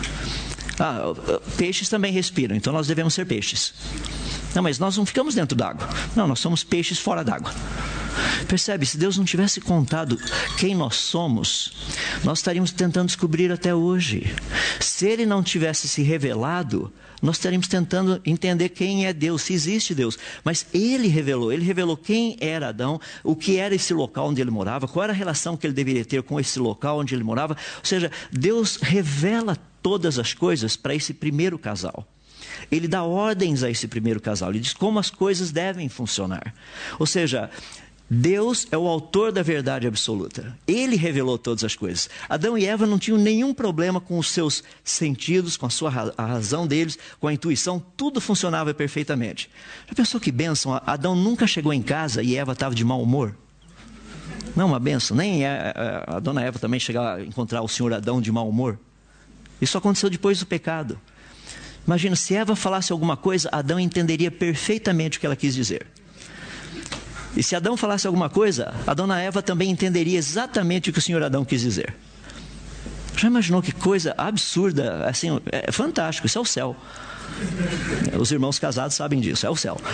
Ah, peixes também respiram, então nós devemos ser peixes. Não, mas nós não ficamos dentro d'água. Não, nós somos peixes fora d'água. Percebe, se Deus não tivesse contado quem nós somos, nós estaríamos tentando descobrir até hoje. Se Ele não tivesse se revelado, nós estaríamos tentando entender quem é Deus, se existe Deus. Mas Ele revelou, Ele revelou quem era Adão, o que era esse local onde ele morava, qual era a relação que ele deveria ter com esse local onde ele morava. Ou seja, Deus revela todas as coisas para esse primeiro casal. Ele dá ordens a esse primeiro casal, ele diz como as coisas devem funcionar. Ou seja, Deus é o autor da verdade absoluta. Ele revelou todas as coisas. Adão e Eva não tinham nenhum problema com os seus sentidos, com a sua ra- a razão deles, com a intuição. Tudo funcionava perfeitamente. Já pensou que bênção? Adão nunca chegou em casa e Eva estava de mau humor? Não, uma bênção. Nem a, a, a dona Eva também chegava a encontrar o senhor Adão de mau humor. Isso aconteceu depois do pecado. Imagina, se Eva falasse alguma coisa, Adão entenderia perfeitamente o que ela quis dizer. E se Adão falasse alguma coisa, a dona Eva também entenderia exatamente o que o senhor Adão quis dizer. Já imaginou que coisa absurda? Assim, é fantástico, isso é o céu. Os irmãos casados sabem disso, é o céu.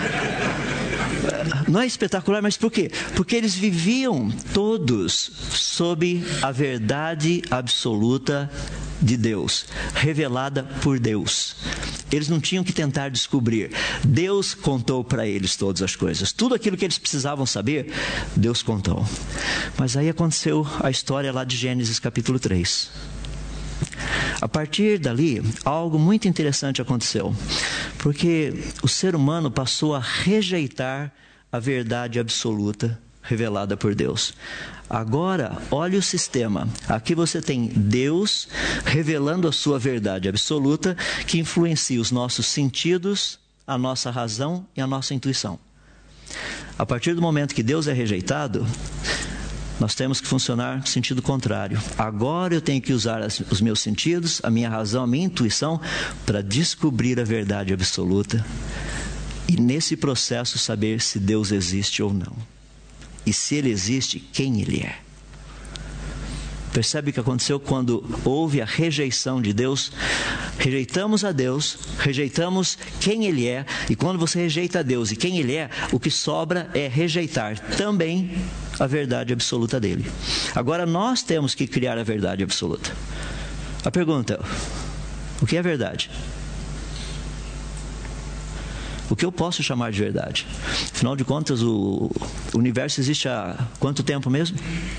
Não é espetacular, mas por quê? Porque eles viviam todos sob a verdade absoluta de Deus, revelada por Deus. Eles não tinham que tentar descobrir. Deus contou para eles todas as coisas. Tudo aquilo que eles precisavam saber, Deus contou. Mas aí aconteceu a história lá de Gênesis capítulo três. A partir dali, algo muito interessante aconteceu. Porque o ser humano passou a rejeitar a verdade absoluta revelada por Deus. Agora, olha o sistema. Aqui você tem Deus revelando a sua verdade absoluta, que influencia os nossos sentidos, a nossa razão e a nossa intuição. A partir do momento que Deus é rejeitado, nós temos que funcionar no sentido contrário. Agora eu tenho que usar as, os meus sentidos, a minha razão, a minha intuição, para descobrir a verdade absoluta. E nesse processo saber se Deus existe ou não. E se Ele existe, quem Ele é. Percebe o que aconteceu quando houve a rejeição de Deus? Rejeitamos a Deus, rejeitamos quem Ele é. E quando você rejeita a Deus e quem Ele é, o que sobra é rejeitar também a verdade absoluta dEle. Agora nós temos que criar a verdade absoluta. A pergunta: o que é verdade? O que eu posso chamar de verdade? Afinal de contas, o universo existe há quanto tempo mesmo?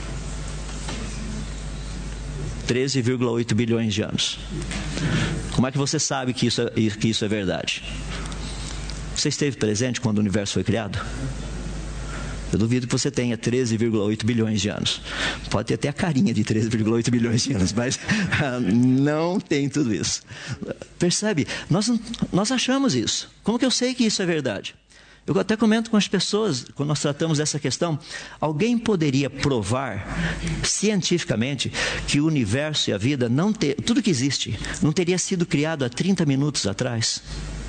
treze vírgula oito bilhões de anos. Como é que você sabe que isso é, que isso é verdade? Você esteve presente quando o universo foi criado? Eu duvido que você tenha treze vírgula oito bilhões de anos. Pode ter até a carinha de treze vírgula oito bilhões de anos, mas não tem tudo isso. Percebe? Nós, nós achamos isso. Como que eu sei que isso é verdade? Eu até comento com as pessoas, quando nós tratamos dessa questão, alguém poderia provar cientificamente que o universo e a vida, não ter, tudo que existe, não teria sido criado há trinta minutos atrás?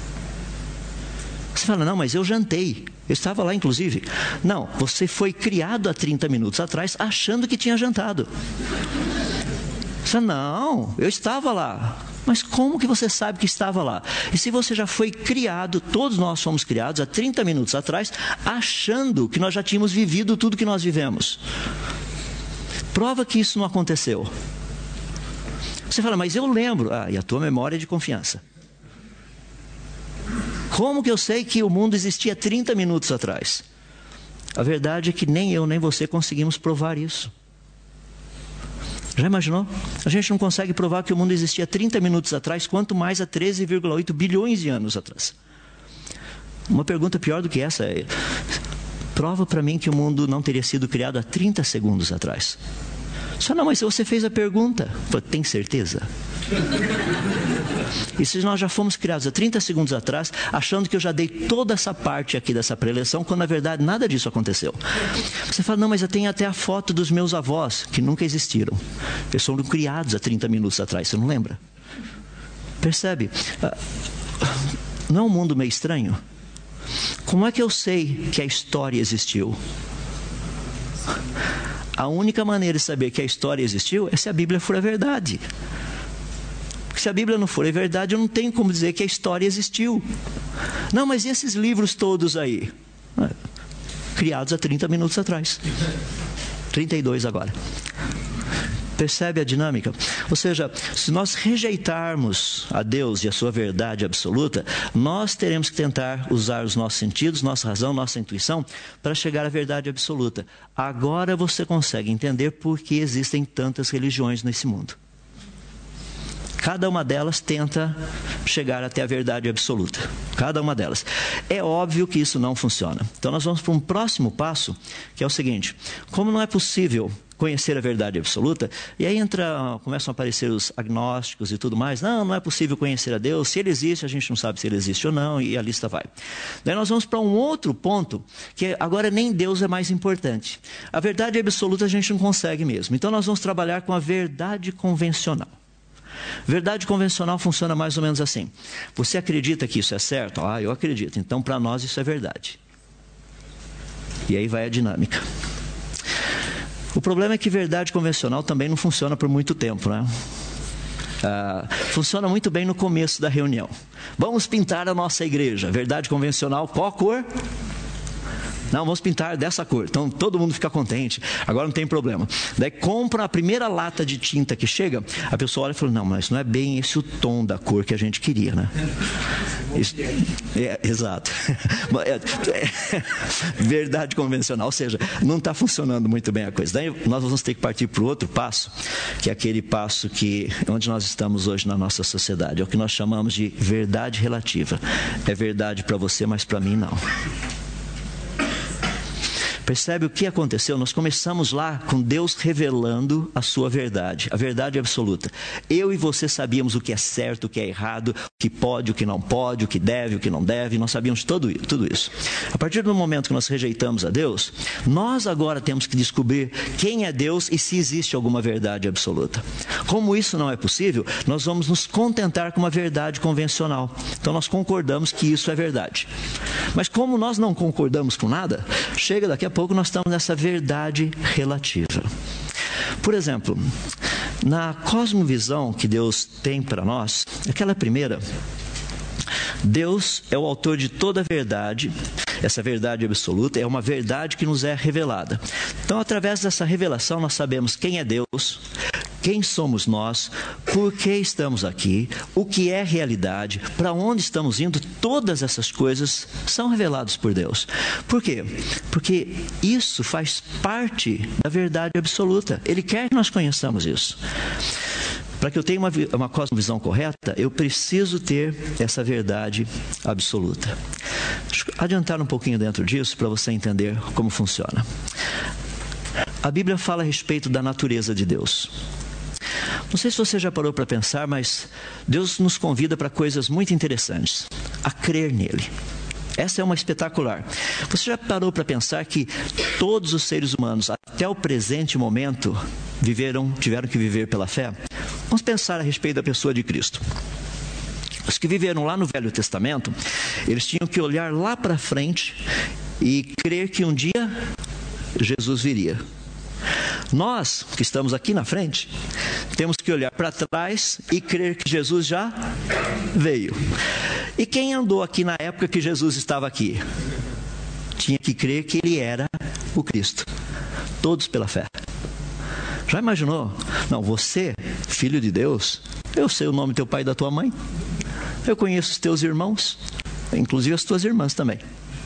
Você fala, não, mas eu jantei. Eu estava lá, inclusive. Não, você foi criado há trinta minutos atrás, achando que tinha jantado. Você fala, não, eu estava lá. Mas como que você sabe que estava lá? E se você já foi criado, todos nós fomos criados há trinta minutos atrás, achando que nós já tínhamos vivido tudo que nós vivemos. Prova que isso não aconteceu. Você fala, mas eu lembro. Ah, e a tua memória é de confiança. Como que eu sei que o mundo existia trinta minutos atrás? A verdade é que nem eu nem você conseguimos provar isso. Já imaginou? A gente não consegue provar que o mundo existia trinta minutos atrás, quanto mais há treze vírgula oito bilhões de anos atrás. Uma pergunta pior do que essa é: prova para mim que o mundo não teria sido criado há trinta segundos atrás. Só não, mas se você fez a pergunta, tem certeza? E se nós já fomos criados há trinta segundos atrás, achando que eu já dei toda essa parte aqui dessa preleção, quando na verdade nada disso aconteceu. Você fala, não, mas eu tenho até a foto dos meus avós, que nunca existiram. Eles foram criados há trinta minutos atrás, você não lembra? Percebe? Não é um mundo meio estranho? Como é que eu sei que a história existiu? A única maneira de saber que a história existiu é se a Bíblia for a verdade. Porque se a Bíblia não for a verdade, eu não tenho como dizer que a história existiu. Não, mas e esses livros todos aí? Ah, criados há trinta minutos atrás. trinta e dois agora. Percebe a dinâmica? Ou seja, se nós rejeitarmos a Deus e a sua verdade absoluta, nós teremos que tentar usar os nossos sentidos, nossa razão, nossa intuição, para chegar à verdade absoluta. Agora você consegue entender por que existem tantas religiões nesse mundo. Cada uma delas tenta chegar até a verdade absoluta. Cada uma delas. É óbvio que isso não funciona. Então nós vamos para um próximo passo, que é o seguinte: como não é possível conhecer a verdade absoluta, e aí entra, começam a aparecer os agnósticos e tudo mais. Não, não é possível conhecer a Deus. Se Ele existe, a gente não sabe se Ele existe ou não, e a lista vai. Daí nós vamos para um outro ponto, que agora nem Deus é mais importante. A verdade absoluta a gente não consegue mesmo. Então nós vamos trabalhar com a verdade convencional. Verdade convencional funciona mais ou menos assim: você acredita que isso é certo? Ah, eu acredito. Então para nós isso é verdade. E aí vai a dinâmica. O problema é que verdade convencional também não funciona por muito tempo, né? Ah, funciona muito bem no começo da reunião. Vamos pintar a nossa igreja. Verdade convencional, qual a cor? Não, vamos pintar dessa cor. Então todo mundo fica contente. Agora não tem problema. Daí compra a primeira lata de tinta que chega. A pessoa olha e fala: não, mas não é bem esse o tom da cor que a gente queria, né? Isso, é, exato. É, é, verdade convencional. Ou seja, não está funcionando muito bem a coisa. Daí nós vamos ter que partir para o outro passo, que é aquele passo que, onde nós estamos hoje na nossa sociedade. É o que nós chamamos de verdade relativa. É verdade para você, mas para mim não. Percebe o que aconteceu? Nós começamos lá com Deus revelando a sua verdade, a verdade absoluta. Eu e você sabíamos o que é certo, o que é errado, o que pode, o que não pode, o que deve, o que não deve. Nós sabíamos tudo, tudo isso. A partir do momento que nós rejeitamos a Deus, nós agora temos que descobrir quem é Deus e se existe alguma verdade absoluta. Como isso não é possível, nós vamos nos contentar com uma verdade convencional. Então nós concordamos que isso é verdade. Mas como nós não concordamos com nada, chega daqui a pouco nós estamos nessa verdade relativa. Por exemplo, na cosmovisão que Deus tem para nós, aquela primeira, Deus é o autor de toda a verdade. Essa verdade absoluta é uma verdade que nos é revelada. Então, através dessa revelação, nós sabemos quem é Deus, quem somos nós, por que estamos aqui, o que é realidade, para onde estamos indo. Todas essas coisas são reveladas por Deus. Por quê? Porque isso faz parte da verdade absoluta. Ele quer que nós conheçamos isso. Para que eu tenha uma, uma cosmovisão correta, eu preciso ter essa verdade absoluta. Deixa eu adiantar um pouquinho dentro disso para você entender como funciona. A Bíblia fala a respeito da natureza de Deus. Não sei se você já parou para pensar, mas Deus nos convida para coisas muito interessantes. A crer nele. Essa é uma espetacular. Você já parou para pensar que todos os seres humanos, até o presente momento, viveram, tiveram que viver pela fé? Vamos pensar a respeito da pessoa de Cristo. Os que viveram lá no Velho Testamento, eles tinham que olhar lá para frente e crer que um dia Jesus viria. Nós, que estamos aqui na frente, temos que olhar para trás e crer que Jesus já veio. E quem andou aqui na época que Jesus estava aqui? Tinha que crer que Ele era o Cristo. Todos pela fé. Já imaginou? Não, você, filho de Deus, eu sei o nome do teu pai e da tua mãe. Eu conheço os teus irmãos, inclusive as tuas irmãs também.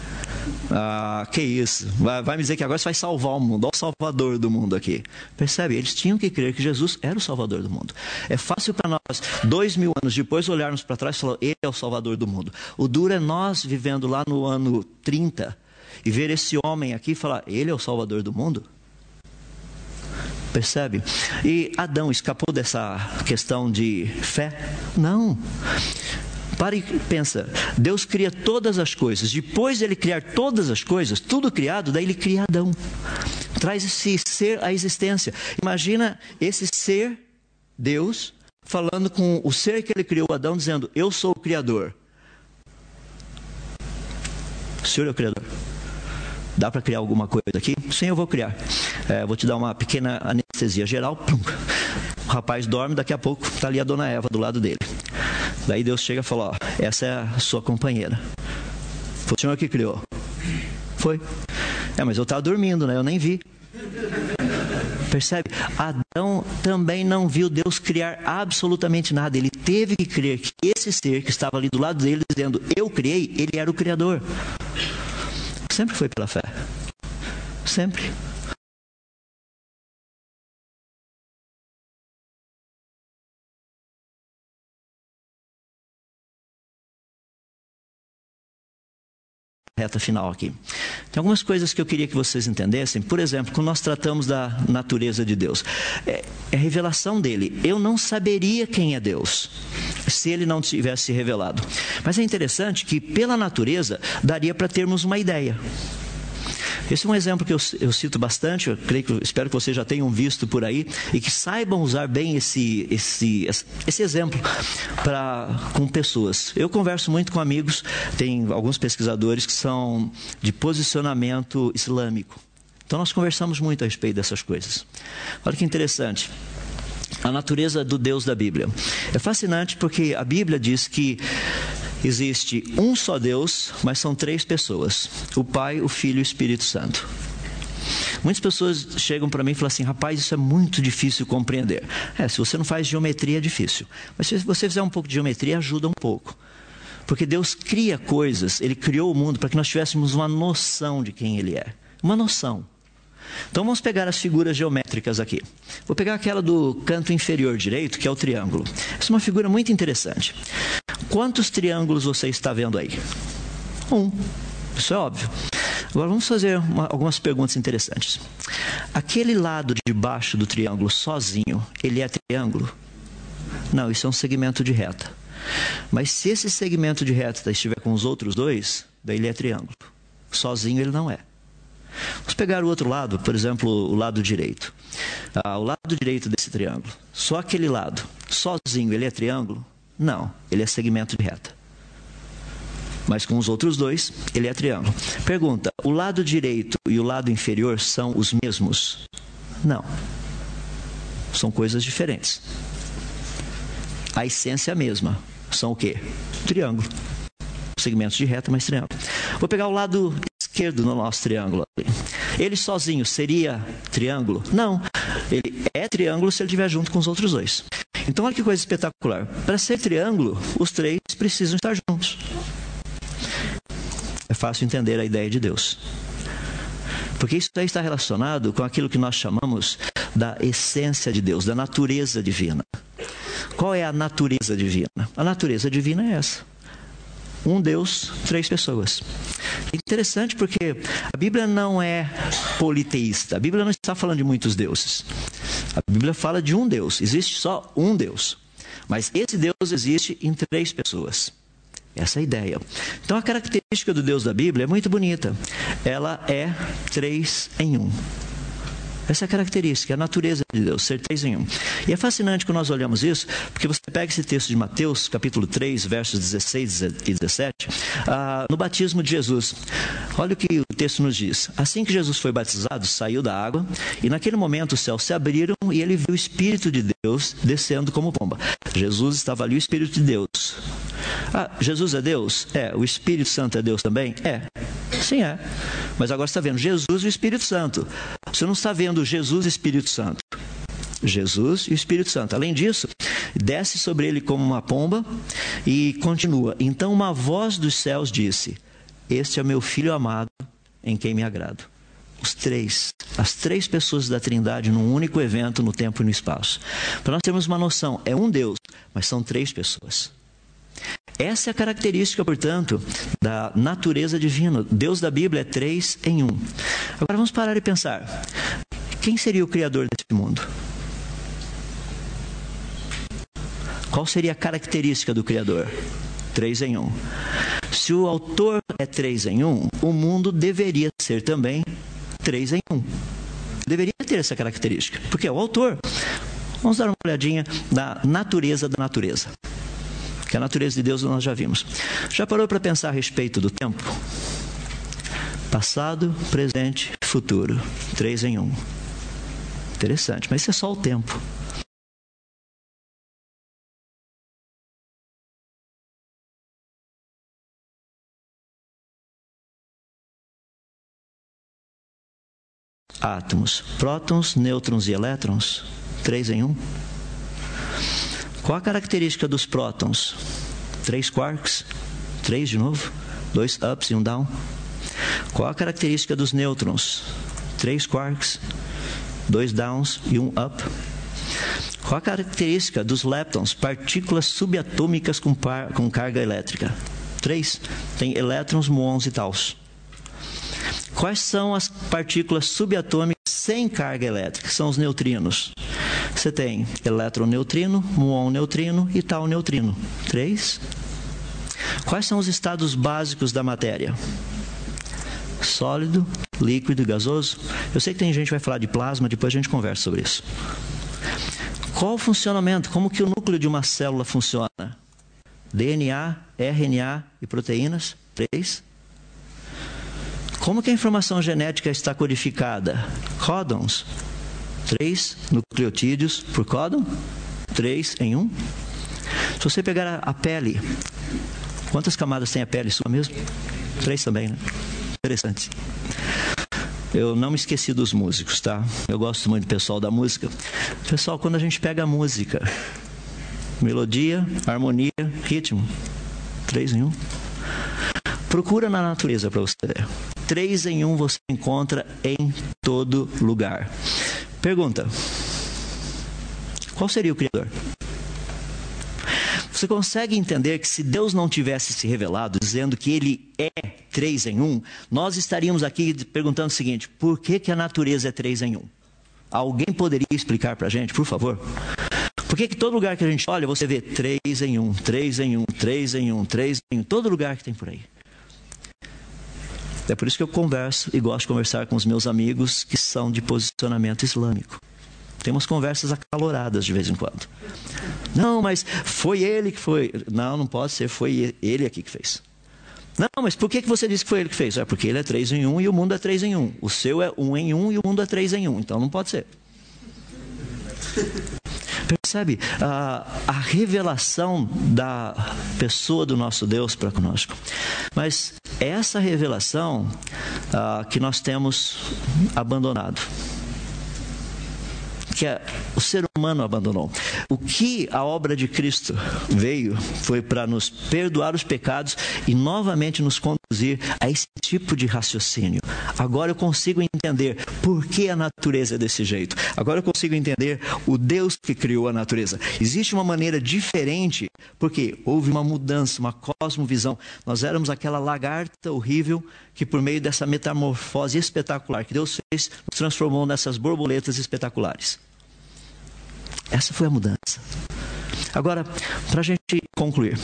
Ah, que isso, vai, vai me dizer que agora você vai salvar o mundo, olha o salvador do mundo aqui. Percebe? Eles tinham que crer que Jesus era o salvador do mundo. É fácil para nós, dois mil anos depois, olharmos para trás e falar: Ele é o salvador do mundo. O duro é nós vivendo lá no ano trinta e ver esse homem aqui e falar: Ele é o salvador do mundo. Percebe? E Adão escapou dessa questão de fé? Não. Para e pensa, Deus cria todas as coisas. Depois de Ele criar todas as coisas, tudo criado, daí Ele cria Adão. Traz esse ser à existência. Imagina esse ser, Deus, falando com o ser que Ele criou, Adão, dizendo: eu sou o Criador. O Senhor é o Criador. Dá para criar alguma coisa aqui? Sim, eu vou criar. É, vou te dar uma pequena anestesia geral. Pum. O rapaz dorme, daqui a pouco está ali a dona Eva do lado dele. Daí Deus chega e fala: ó, essa é a sua companheira. Foi o Senhor que criou. Foi. É, mas eu estava dormindo, né? Eu nem vi. Percebe? Adão também não viu Deus criar absolutamente nada. Ele teve que crer que esse ser que estava ali do lado dele, dizendo: eu criei, ele era o Criador. Sempre foi pela fé. Sempre. reta final aqui. Tem algumas coisas que eu queria que vocês entendessem. Por exemplo, quando nós tratamos da natureza de Deus, é, é a revelação dele. Eu não saberia quem é Deus se ele não tivesse se revelado. Mas é interessante que pela natureza daria para termos uma ideia. Esse é um exemplo que eu, eu cito bastante, eu creio que, eu espero que vocês já tenham visto por aí, e que saibam usar bem esse, esse, esse exemplo pra, com pessoas. Eu converso muito com amigos, tem alguns pesquisadores que são de posicionamento islâmico. Então nós conversamos muito a respeito dessas coisas. Olha que interessante. A natureza do Deus da Bíblia. É fascinante porque a Bíblia diz que existe um só Deus, mas são três pessoas: o Pai, o Filho e o Espírito Santo. Muitas pessoas chegam para mim e falam assim: rapaz, isso é muito difícil de compreender. É, se você não faz geometria é difícil. Mas se você fizer um pouco de geometria, ajuda um pouco. Porque Deus cria coisas, Ele criou o mundo para que nós tivéssemos uma noção de quem Ele é. Uma noção. Então vamos pegar as figuras geométricas aqui. Vou pegar aquela do canto inferior direito, que é o triângulo. Essa é uma figura muito interessante. Quantos triângulos você está vendo aí? Um. Isso é óbvio. Agora vamos fazer uma, algumas perguntas interessantes. Aquele lado de baixo do triângulo sozinho, ele é triângulo? Não, isso é um segmento de reta. Mas se esse segmento de reta estiver com os outros dois, daí ele é triângulo. Sozinho ele não é. Vamos pegar o outro lado, por exemplo, o lado direito. Ah, o lado direito desse triângulo. Só aquele lado. Sozinho ele é triângulo? Não, ele é segmento de reta. Mas com os outros dois, ele é triângulo. Pergunta, o lado direito e o lado inferior são os mesmos? Não. São coisas diferentes. A essência é a mesma. São o quê? Triângulo. Segmentos de reta, mas triângulo. Vou pegar o lado esquerdo no nosso triângulo. Ele sozinho seria triângulo? Não. Ele é triângulo se ele estiver junto com os outros dois. Então olha que coisa espetacular. Para ser triângulo, os três precisam estar juntos. É fácil entender a ideia de Deus. Porque isso aí está relacionado com aquilo que nós chamamos da essência de Deus, da natureza divina. Qual é a natureza divina? A natureza divina é essa. Um Deus, três pessoas. É interessante porque a Bíblia não é politeísta. A Bíblia não está falando de muitos deuses. A Bíblia fala de um Deus. Existe só um Deus. Mas esse Deus existe em três pessoas. Essa é a ideia. Então a característica do Deus da Bíblia é muito bonita. Ela é três em um. Essa é a característica, a natureza de Deus, ser três em um. E é fascinante quando nós olhamos isso, porque você pega esse texto de Mateus, capítulo três, versos dezesseis e dezessete, ah, no batismo de Jesus. Olha o que o texto nos diz. Assim que Jesus foi batizado, saiu da água, e naquele momento os céus se abriram e ele viu o Espírito de Deus descendo como pomba. Jesus estava ali, o Espírito de Deus. Ah, Jesus é Deus? É. O Espírito Santo é Deus também? É. Sim, é. Mas agora você está vendo Jesus e o Espírito Santo. Você não está vendo Jesus e o Espírito Santo. Jesus e o Espírito Santo. Além disso, desce sobre ele como uma pomba e continua. Então uma voz dos céus disse: este é meu filho amado, em quem me agrado. Os três, as três pessoas da Trindade num único evento, no tempo e no espaço. Para nós termos uma noção, é um Deus, mas são três pessoas. Essa é a característica, portanto, da natureza divina. Deus da Bíblia é três em um. Agora vamos parar e pensar. Quem seria o Criador desse mundo? Qual seria a característica do Criador? Três em um. Se o autor é três em um, o mundo deveria ser também três em um. Deveria ter essa característica, porque é o autor. Vamos dar uma olhadinha na natureza da natureza. Que a natureza de Deus nós já vimos. Já parou para pensar a respeito do tempo? Passado, presente, futuro. Três em um. Interessante, mas isso é só o tempo. Átomos, prótons, nêutrons e elétrons. Três em um. Qual a característica dos prótons? Três quarks, três de novo, dois ups e um down. Qual a característica dos nêutrons? Três quarks, dois downs e um up. Qual a característica dos leptons? Partículas subatômicas com, par, com carga elétrica. Três, tem elétrons, muons e taus. Quais são as partículas subatômicas sem carga elétrica? São os neutrinos. Você tem eletroneutrino, muon-neutrino e tal-neutrino. Três. Quais são os estados básicos da matéria? Sólido, líquido e gasoso. Eu sei que tem gente que vai falar de plasma, depois a gente conversa sobre isso. Qual o funcionamento? Como que o núcleo de uma célula funciona? D N A, R N A e proteínas. Três. Como que a informação genética está codificada? Códons. Três nucleotídeos por códon. Três em um. Se você pegar a pele, quantas camadas tem a pele sua mesmo? Três também, né? Interessante. Eu não me esqueci dos músicos, tá? Eu gosto muito do pessoal da música. Pessoal, quando a gente pega a música, melodia, harmonia, ritmo, três em um. Procura na natureza para você ver. Três em um você encontra em todo lugar. Pergunta: qual seria o Criador? Você consegue entender que se Deus não tivesse se revelado, dizendo que Ele é três em um, nós estaríamos aqui perguntando o seguinte: por que que a natureza é três em um? Alguém poderia explicar para a gente, por favor? Por que que todo lugar que a gente olha, você vê três em um, três em um, três em um, três em um, todo lugar que tem por aí? É por isso que eu converso e gosto de conversar com os meus amigos que são de posicionamento islâmico. Temos conversas acaloradas de vez em quando. Não, mas foi ele que foi. Não, não pode ser, foi ele aqui que fez. Não, mas por que que você disse que foi ele que fez? É porque ele é três em um e o mundo é três em um. O seu é um em um e o mundo é três em um. Então não pode ser. Percebe a, a revelação da pessoa do nosso Deus para conosco. Mas essa revelação ah, que nós temos abandonado, que a, o ser humano abandonou. O que a obra de Cristo veio foi para nos perdoar os pecados e novamente nos conduzir a esse tipo de raciocínio. Agora eu consigo entender por que a natureza é desse jeito. Agora eu consigo entender o Deus que criou a natureza. Existe uma maneira diferente, porque houve uma mudança, uma cosmovisão. Nós éramos aquela lagarta horrível que por meio dessa metamorfose espetacular que Deus fez, nos transformou nessas borboletas espetaculares. Essa foi a mudança. Agora, para a gente concluir,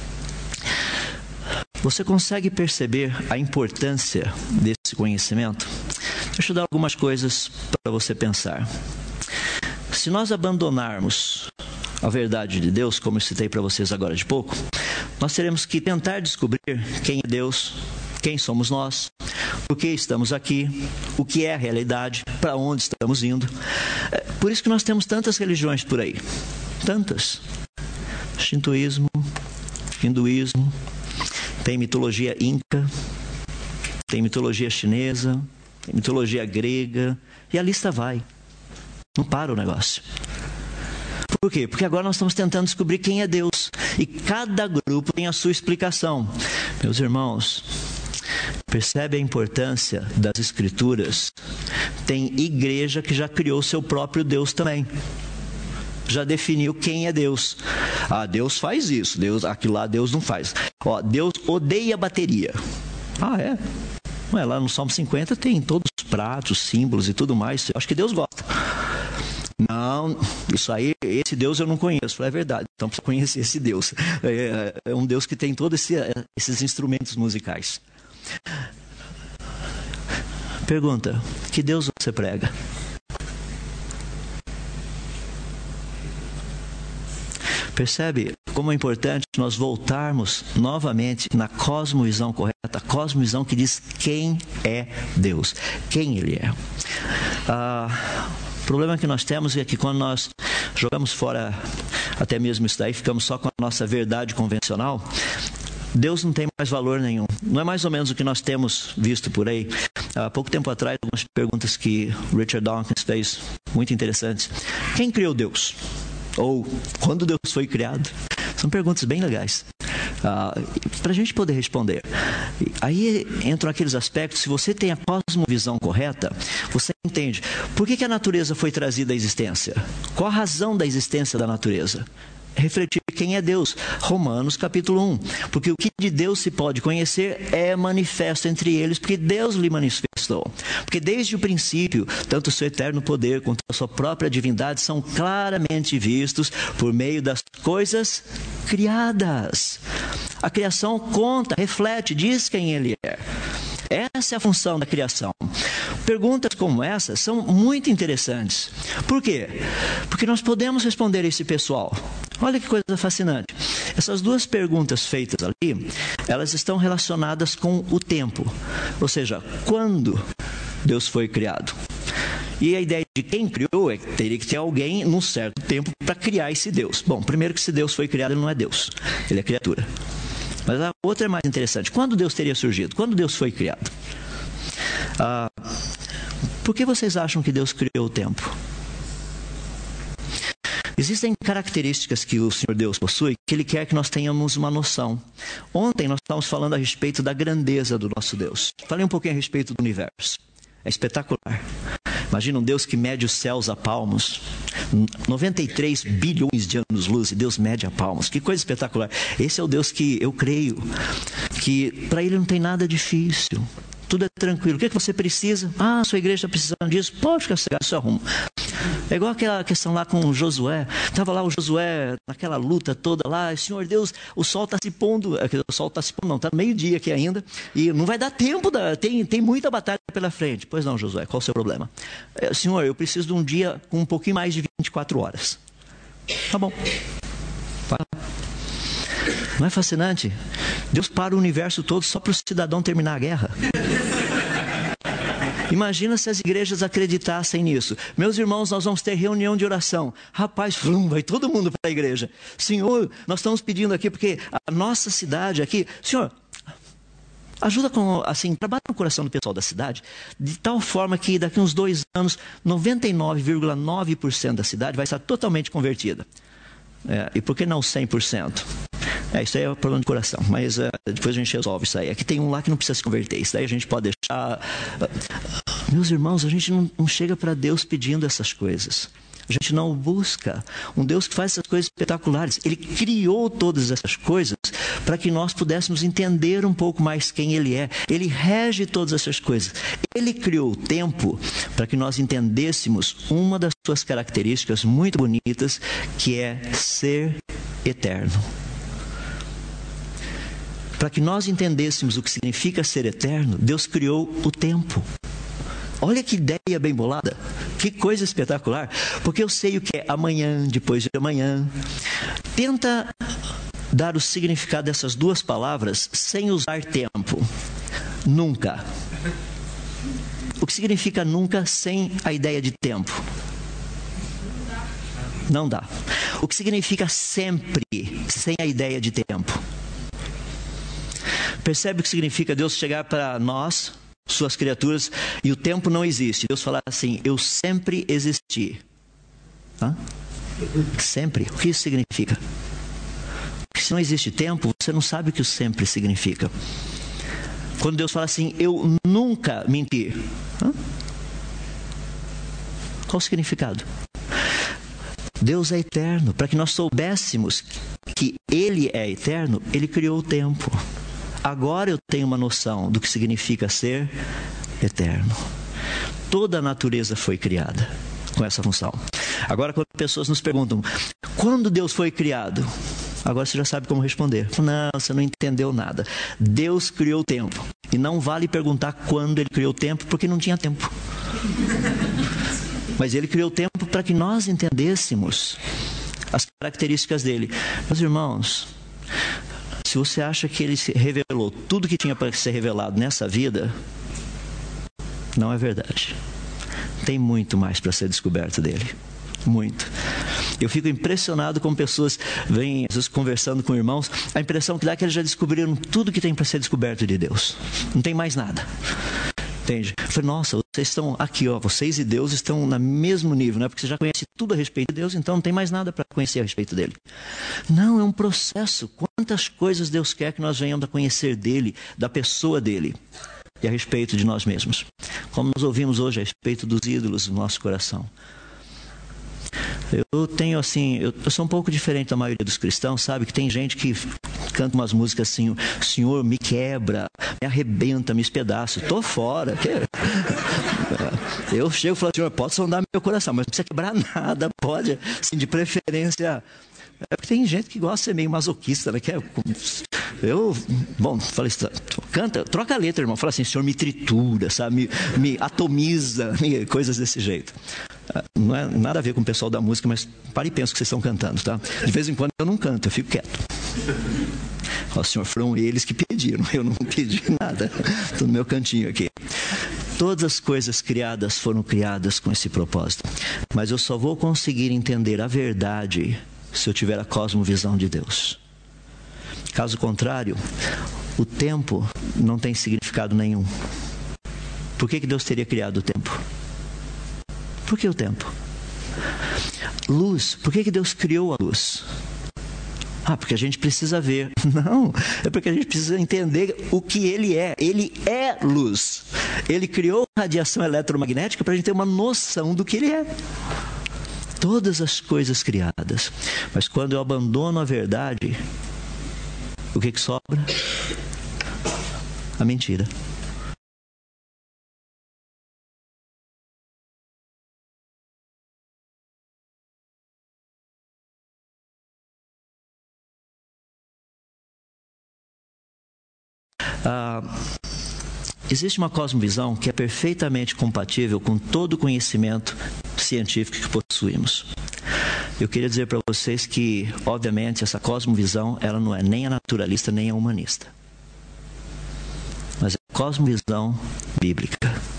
você consegue perceber a importância desse conhecimento? Deixa eu dar algumas coisas para você pensar. Se nós abandonarmos a verdade de Deus, como eu citei para vocês agora de pouco, nós teremos que tentar descobrir quem é Deus, quem somos nós, por que estamos aqui, o que é a realidade, para onde estamos indo. É por isso que nós temos tantas religiões por aí. Tantas. Shintoísmo, hinduísmo, tem mitologia inca, tem mitologia chinesa, tem mitologia grega, e a lista vai. Não para o negócio. Por quê? Porque agora nós estamos tentando descobrir quem é Deus. E cada grupo tem a sua explicação. Meus irmãos, percebe a importância das Escrituras? Tem igreja que já criou seu próprio Deus também. Já definiu quem é Deus. Ah, Deus faz isso, Deus, aquilo lá Deus não faz. Ó, Deus odeia bateria. Ah, é? Ué, lá no Salmo cinquenta tem todos os pratos, símbolos e tudo mais. Eu acho que Deus gosta. Não, isso aí, esse Deus eu não conheço. É verdade, então precisa conhecer esse Deus. É, é um Deus que tem todos esse, esses instrumentos musicais. Pergunta: que Deus você prega? Percebe como é importante nós voltarmos novamente na cosmovisão correta, a cosmovisão que diz quem é Deus, quem Ele é. Ah, o problema que nós temos é que quando nós jogamos fora até mesmo isso daí, ficamos só com a nossa verdade convencional, Deus não tem mais valor nenhum. Não é mais ou menos o que nós temos visto por aí. Há pouco tempo atrás, algumas perguntas que Richard Dawkins fez, muito interessantes. Quem criou Deus? Ou quando Deus foi criado? São perguntas bem legais, ah, para a gente poder responder. Aí entram aqueles aspectos. Se você tem a cosmovisão correta, você entende por que que a natureza foi trazida à existência. Qual a razão da existência da natureza? refletir quem é Deus. Romanos capítulo um. Porque o que de Deus se pode conhecer é manifesto entre eles, porque Deus lhe manifestou. Porque desde o princípio, tanto o seu eterno poder quanto a sua própria divindade são claramente vistos por meio das coisas criadas. A criação conta, reflete, diz quem ele é. Essa é a função da criação. Perguntas como essa são muito interessantes. Por quê? Porque nós podemos responder a esse pessoal. Olha que coisa fascinante. Essas duas perguntas feitas ali, elas estão relacionadas com o tempo. Ou seja, quando Deus foi criado. E a ideia de quem criou é que teria que ter alguém num certo tempo para criar esse Deus. Bom, primeiro que se Deus foi criado, ele não é Deus. Ele é criatura. Mas a outra é mais interessante. Quando Deus teria surgido? Quando Deus foi criado? Ah, por que vocês acham que Deus criou o tempo? Existem características que o Senhor Deus possui que Ele quer que nós tenhamos uma noção. Ontem nós estávamos falando a respeito da grandeza do nosso Deus. Falei um pouquinho a respeito do universo. É espetacular. Imagina um Deus que mede os céus a palmos. noventa e três bilhões de anos-luz e Deus mede a palmos. Que coisa espetacular. Esse é o Deus que eu creio. Que para Ele não tem nada difícil. Tudo é tranquilo. O que é que você precisa? Ah, sua igreja está precisando disso. Pode ficar cegado, isso arruma. É igual aquela questão lá com o Josué. Estava lá o Josué naquela luta toda lá. Senhor Deus, o sol está se pondo. O sol está se pondo, não, está meio-dia aqui ainda. E não vai dar tempo, da, tem, tem muita batalha pela frente. Pois não, Josué, qual o seu problema? É, Senhor, eu preciso de um dia com um pouquinho mais de vinte e quatro horas. Tá bom. Vai. Não é fascinante? Deus para o universo todo só para o cidadão terminar a guerra. Imagina se as igrejas acreditassem nisso. Meus irmãos, nós vamos ter reunião de oração. Rapaz, flum, vai todo mundo para a igreja. Senhor, nós estamos pedindo aqui, porque a nossa cidade aqui... Senhor, ajuda com, assim, trabalha no coração do pessoal da cidade, de tal forma que daqui a uns dois anos, noventa e nove vírgula nove por cento da cidade vai estar totalmente convertida. É, e por que não cem por cento? É, isso aí é um problema de coração, mas uh, depois a gente resolve isso aí. Aqui tem um lá que não precisa se converter, isso daí a gente pode deixar. Uh, meus irmãos, a gente não, não chega para Deus pedindo essas coisas. A gente não busca um Deus que faz essas coisas espetaculares. Ele criou todas essas coisas para que nós pudéssemos entender um pouco mais quem Ele é. Ele rege todas essas coisas. Ele criou o tempo para que nós entendêssemos uma das suas características muito bonitas, que é ser eterno. Para que nós entendêssemos o que significa ser eterno, Deus criou o tempo. Olha que ideia bem bolada, que coisa espetacular, porque eu sei o que é amanhã, depois de amanhã. Tenta dar o significado dessas duas palavras sem usar tempo. Nunca. O que significa nunca sem a ideia de tempo? Não dá. O que significa sempre sem a ideia de tempo? Percebe o que significa Deus chegar para nós, suas criaturas, e o tempo não existe. Deus falar assim, eu sempre existi. Hã? Sempre? O que isso significa? Porque se não existe tempo, você não sabe o que o sempre significa. Quando Deus fala assim, eu nunca menti. Hã? Qual o significado? Deus é eterno. Para que nós soubéssemos que Ele é eterno, Ele criou o tempo. Agora eu tenho uma noção do que significa ser eterno. Toda a natureza foi criada com essa função. Agora, quando pessoas nos perguntam, quando Deus foi criado? Agora você já sabe como responder. Não, você não entendeu nada. Deus criou o tempo. E não vale perguntar quando Ele criou o tempo, porque não tinha tempo. Mas Ele criou o tempo para que nós entendêssemos as características dEle. Meus irmãos, se você acha que Ele se revelou tudo que tinha para ser revelado nessa vida, não é verdade. Tem muito mais para ser descoberto dEle. Muito. Eu fico impressionado com pessoas vêm, às vezes, conversando com irmãos, a impressão que dá é que eles já descobriram tudo que tem para ser descoberto de Deus. Não tem mais nada. Entende? Eu falei, nossa, vocês estão aqui, ó, vocês e Deus estão no mesmo nível, né? Porque você já conhece tudo a respeito de Deus, então não tem mais nada para conhecer a respeito dele. Não, é um processo. Quantas coisas Deus quer que nós venhamos a conhecer dele, da pessoa dele, e a respeito de nós mesmos. Como nós ouvimos hoje a respeito dos ídolos do nosso coração. Eu tenho assim, eu, eu sou um pouco diferente da maioria dos cristãos, sabe? Que tem gente que canta umas músicas assim, Senhor, me quebra, me arrebenta, me espedaça, tô fora. Eu chego e falo, Senhor, pode sondar meu coração, mas não precisa quebrar nada, pode, assim, de preferência. É porque tem gente que gosta de ser meio masoquista, né? Que é, eu, bom, falei, canta, troca a letra, irmão. Fala assim, Senhor, me tritura, sabe? Me, me atomiza, me, coisas desse jeito. Não é nada a ver com o pessoal da música, mas pare e pensa que vocês estão cantando, tá? De vez em quando eu não canto, eu fico quieto. Ó, Senhor, foram eles que pediram, eu não pedi nada. Estou no meu cantinho aqui. Todas as coisas criadas foram criadas com esse propósito. Mas eu só vou conseguir entender a verdade se eu tiver a cosmovisão de Deus. Caso contrário, o tempo não tem significado nenhum. Por que que Deus teria criado o tempo? Por que o tempo? Luz, por que que Deus criou a luz? Ah, porque a gente precisa ver. Não, é porque a gente precisa entender o que Ele é. Ele é luz. Ele criou radiação eletromagnética para a gente ter uma noção do que Ele é. Todas as coisas criadas. Mas quando eu abandono a verdade, o que que sobra? A mentira. Ah, existe uma cosmovisão que é perfeitamente compatível com todo o conhecimento científico que possuímos. Eu queria dizer para vocês que, obviamente, essa cosmovisão ela não é nem a naturalista nem a humanista, mas é a cosmovisão bíblica.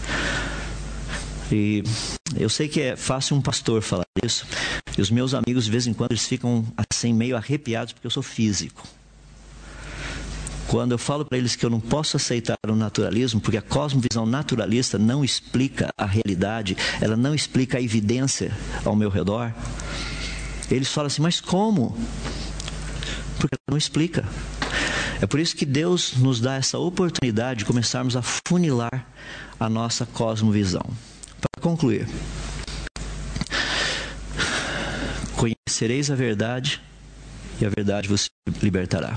E eu sei que é fácil um pastor falar isso, e os meus amigos de vez em quando eles ficam assim meio arrepiados porque eu sou físico. Quando eu falo para eles que eu não posso aceitar o naturalismo, porque a cosmovisão naturalista não explica a realidade, ela não explica a evidência ao meu redor, eles falam assim, mas como? Porque ela não explica. É por isso que Deus nos dá essa oportunidade de começarmos a funilar a nossa cosmovisão. Para concluir, conhecereis a verdade e a verdade vos libertará.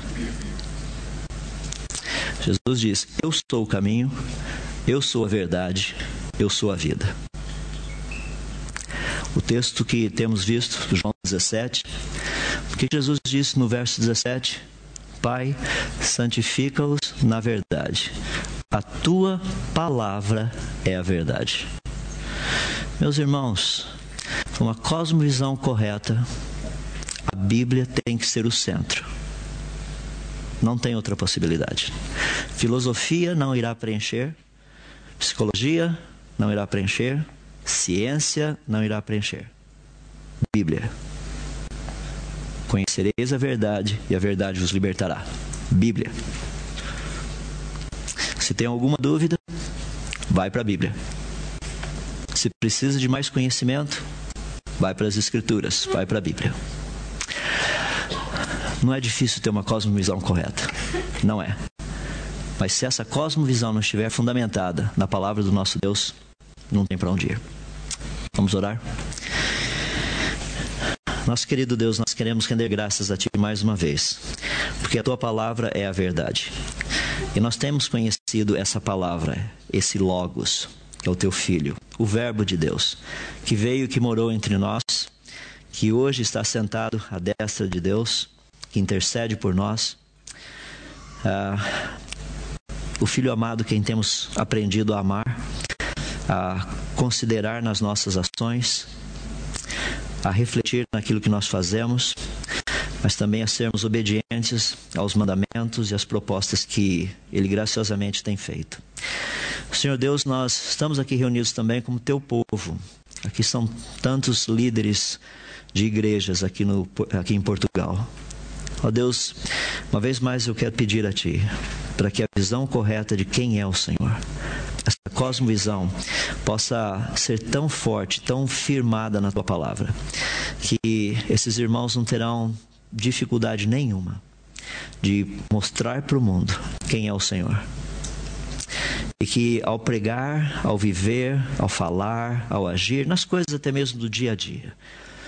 Jesus diz, eu sou o caminho, eu sou a verdade, eu sou a vida. O texto que temos visto, João dezessete, o que Jesus disse no verso dezessete? Pai, santifica-os na verdade. A tua palavra é a verdade. Meus irmãos, uma cosmovisão correta, a Bíblia tem que ser o centro. Não tem outra possibilidade. Filosofia não irá preencher, psicologia não irá preencher, ciência não irá preencher. Bíblia. Conhecereis a verdade e a verdade vos libertará. Bíblia. Se tem alguma dúvida, vai para a Bíblia. Se precisa de mais conhecimento, vai para as Escrituras, vai para a Bíblia. Não é difícil ter uma cosmovisão correta. Não é. Mas se essa cosmovisão não estiver fundamentada na palavra do nosso Deus, não tem para onde ir. Vamos orar? Nosso querido Deus, nós queremos render graças a Ti mais uma vez, porque a Tua palavra é a verdade. E nós temos conhecido essa palavra, esse Logos, que é o Teu Filho, o Verbo de Deus, que veio e que morou entre nós, que hoje está sentado à destra de Deus, que intercede por nós. Ah, o Filho amado, quem temos aprendido a amar, a considerar nas nossas ações, a refletir naquilo que nós fazemos, mas também a sermos obedientes aos mandamentos e às propostas que Ele graciosamente tem feito. Senhor Deus, nós estamos aqui reunidos também como Teu povo. Aqui são tantos líderes de igrejas aqui, no, aqui em Portugal. Ó Deus, uma vez mais eu quero pedir a Ti, para que a visão correta de quem é o Senhor, essa cosmovisão, possa ser tão forte, tão firmada na Tua palavra, que esses irmãos não terão dificuldade nenhuma de mostrar para o mundo quem é o Senhor. E que ao pregar, ao viver, ao falar, ao agir, nas coisas até mesmo do dia a dia, o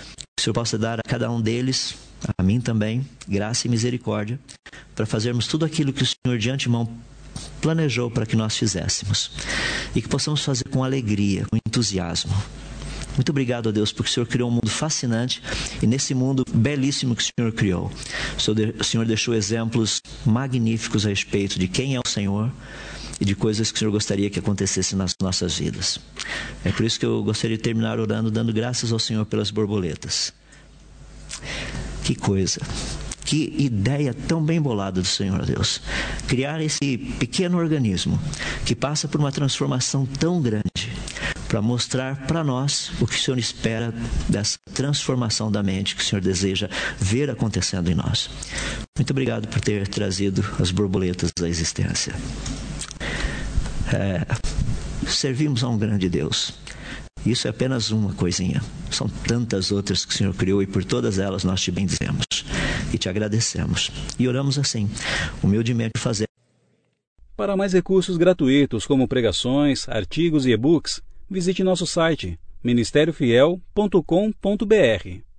Senhor possa dar a cada um deles, a mim também, graça e misericórdia, para fazermos tudo aquilo que o Senhor de antemão planejou para que nós fizéssemos. E que possamos fazer com alegria, com entusiasmo. Muito obrigado a Deus, porque o Senhor criou um mundo fascinante e nesse mundo belíssimo que o Senhor criou, o Senhor deixou exemplos magníficos a respeito de quem é o Senhor e de coisas que o Senhor gostaria que acontecessem nas nossas vidas. É por isso que eu gostaria de terminar orando, dando graças ao Senhor pelas borboletas. Que coisa! Que ideia tão bem bolada do Senhor, Deus. Criar esse pequeno organismo que passa por uma transformação tão grande para mostrar para nós o que o Senhor espera dessa transformação da mente que o Senhor deseja ver acontecendo em nós. Muito obrigado por ter trazido as borboletas à existência. É, servimos a um grande Deus. Isso é apenas uma coisinha. São tantas outras que o Senhor criou e por todas elas nós te bendizemos e te agradecemos. E oramos assim, humildemente fazer. Para mais recursos gratuitos como pregações, artigos e e-books, visite nosso site ministério fiel ponto com ponto br.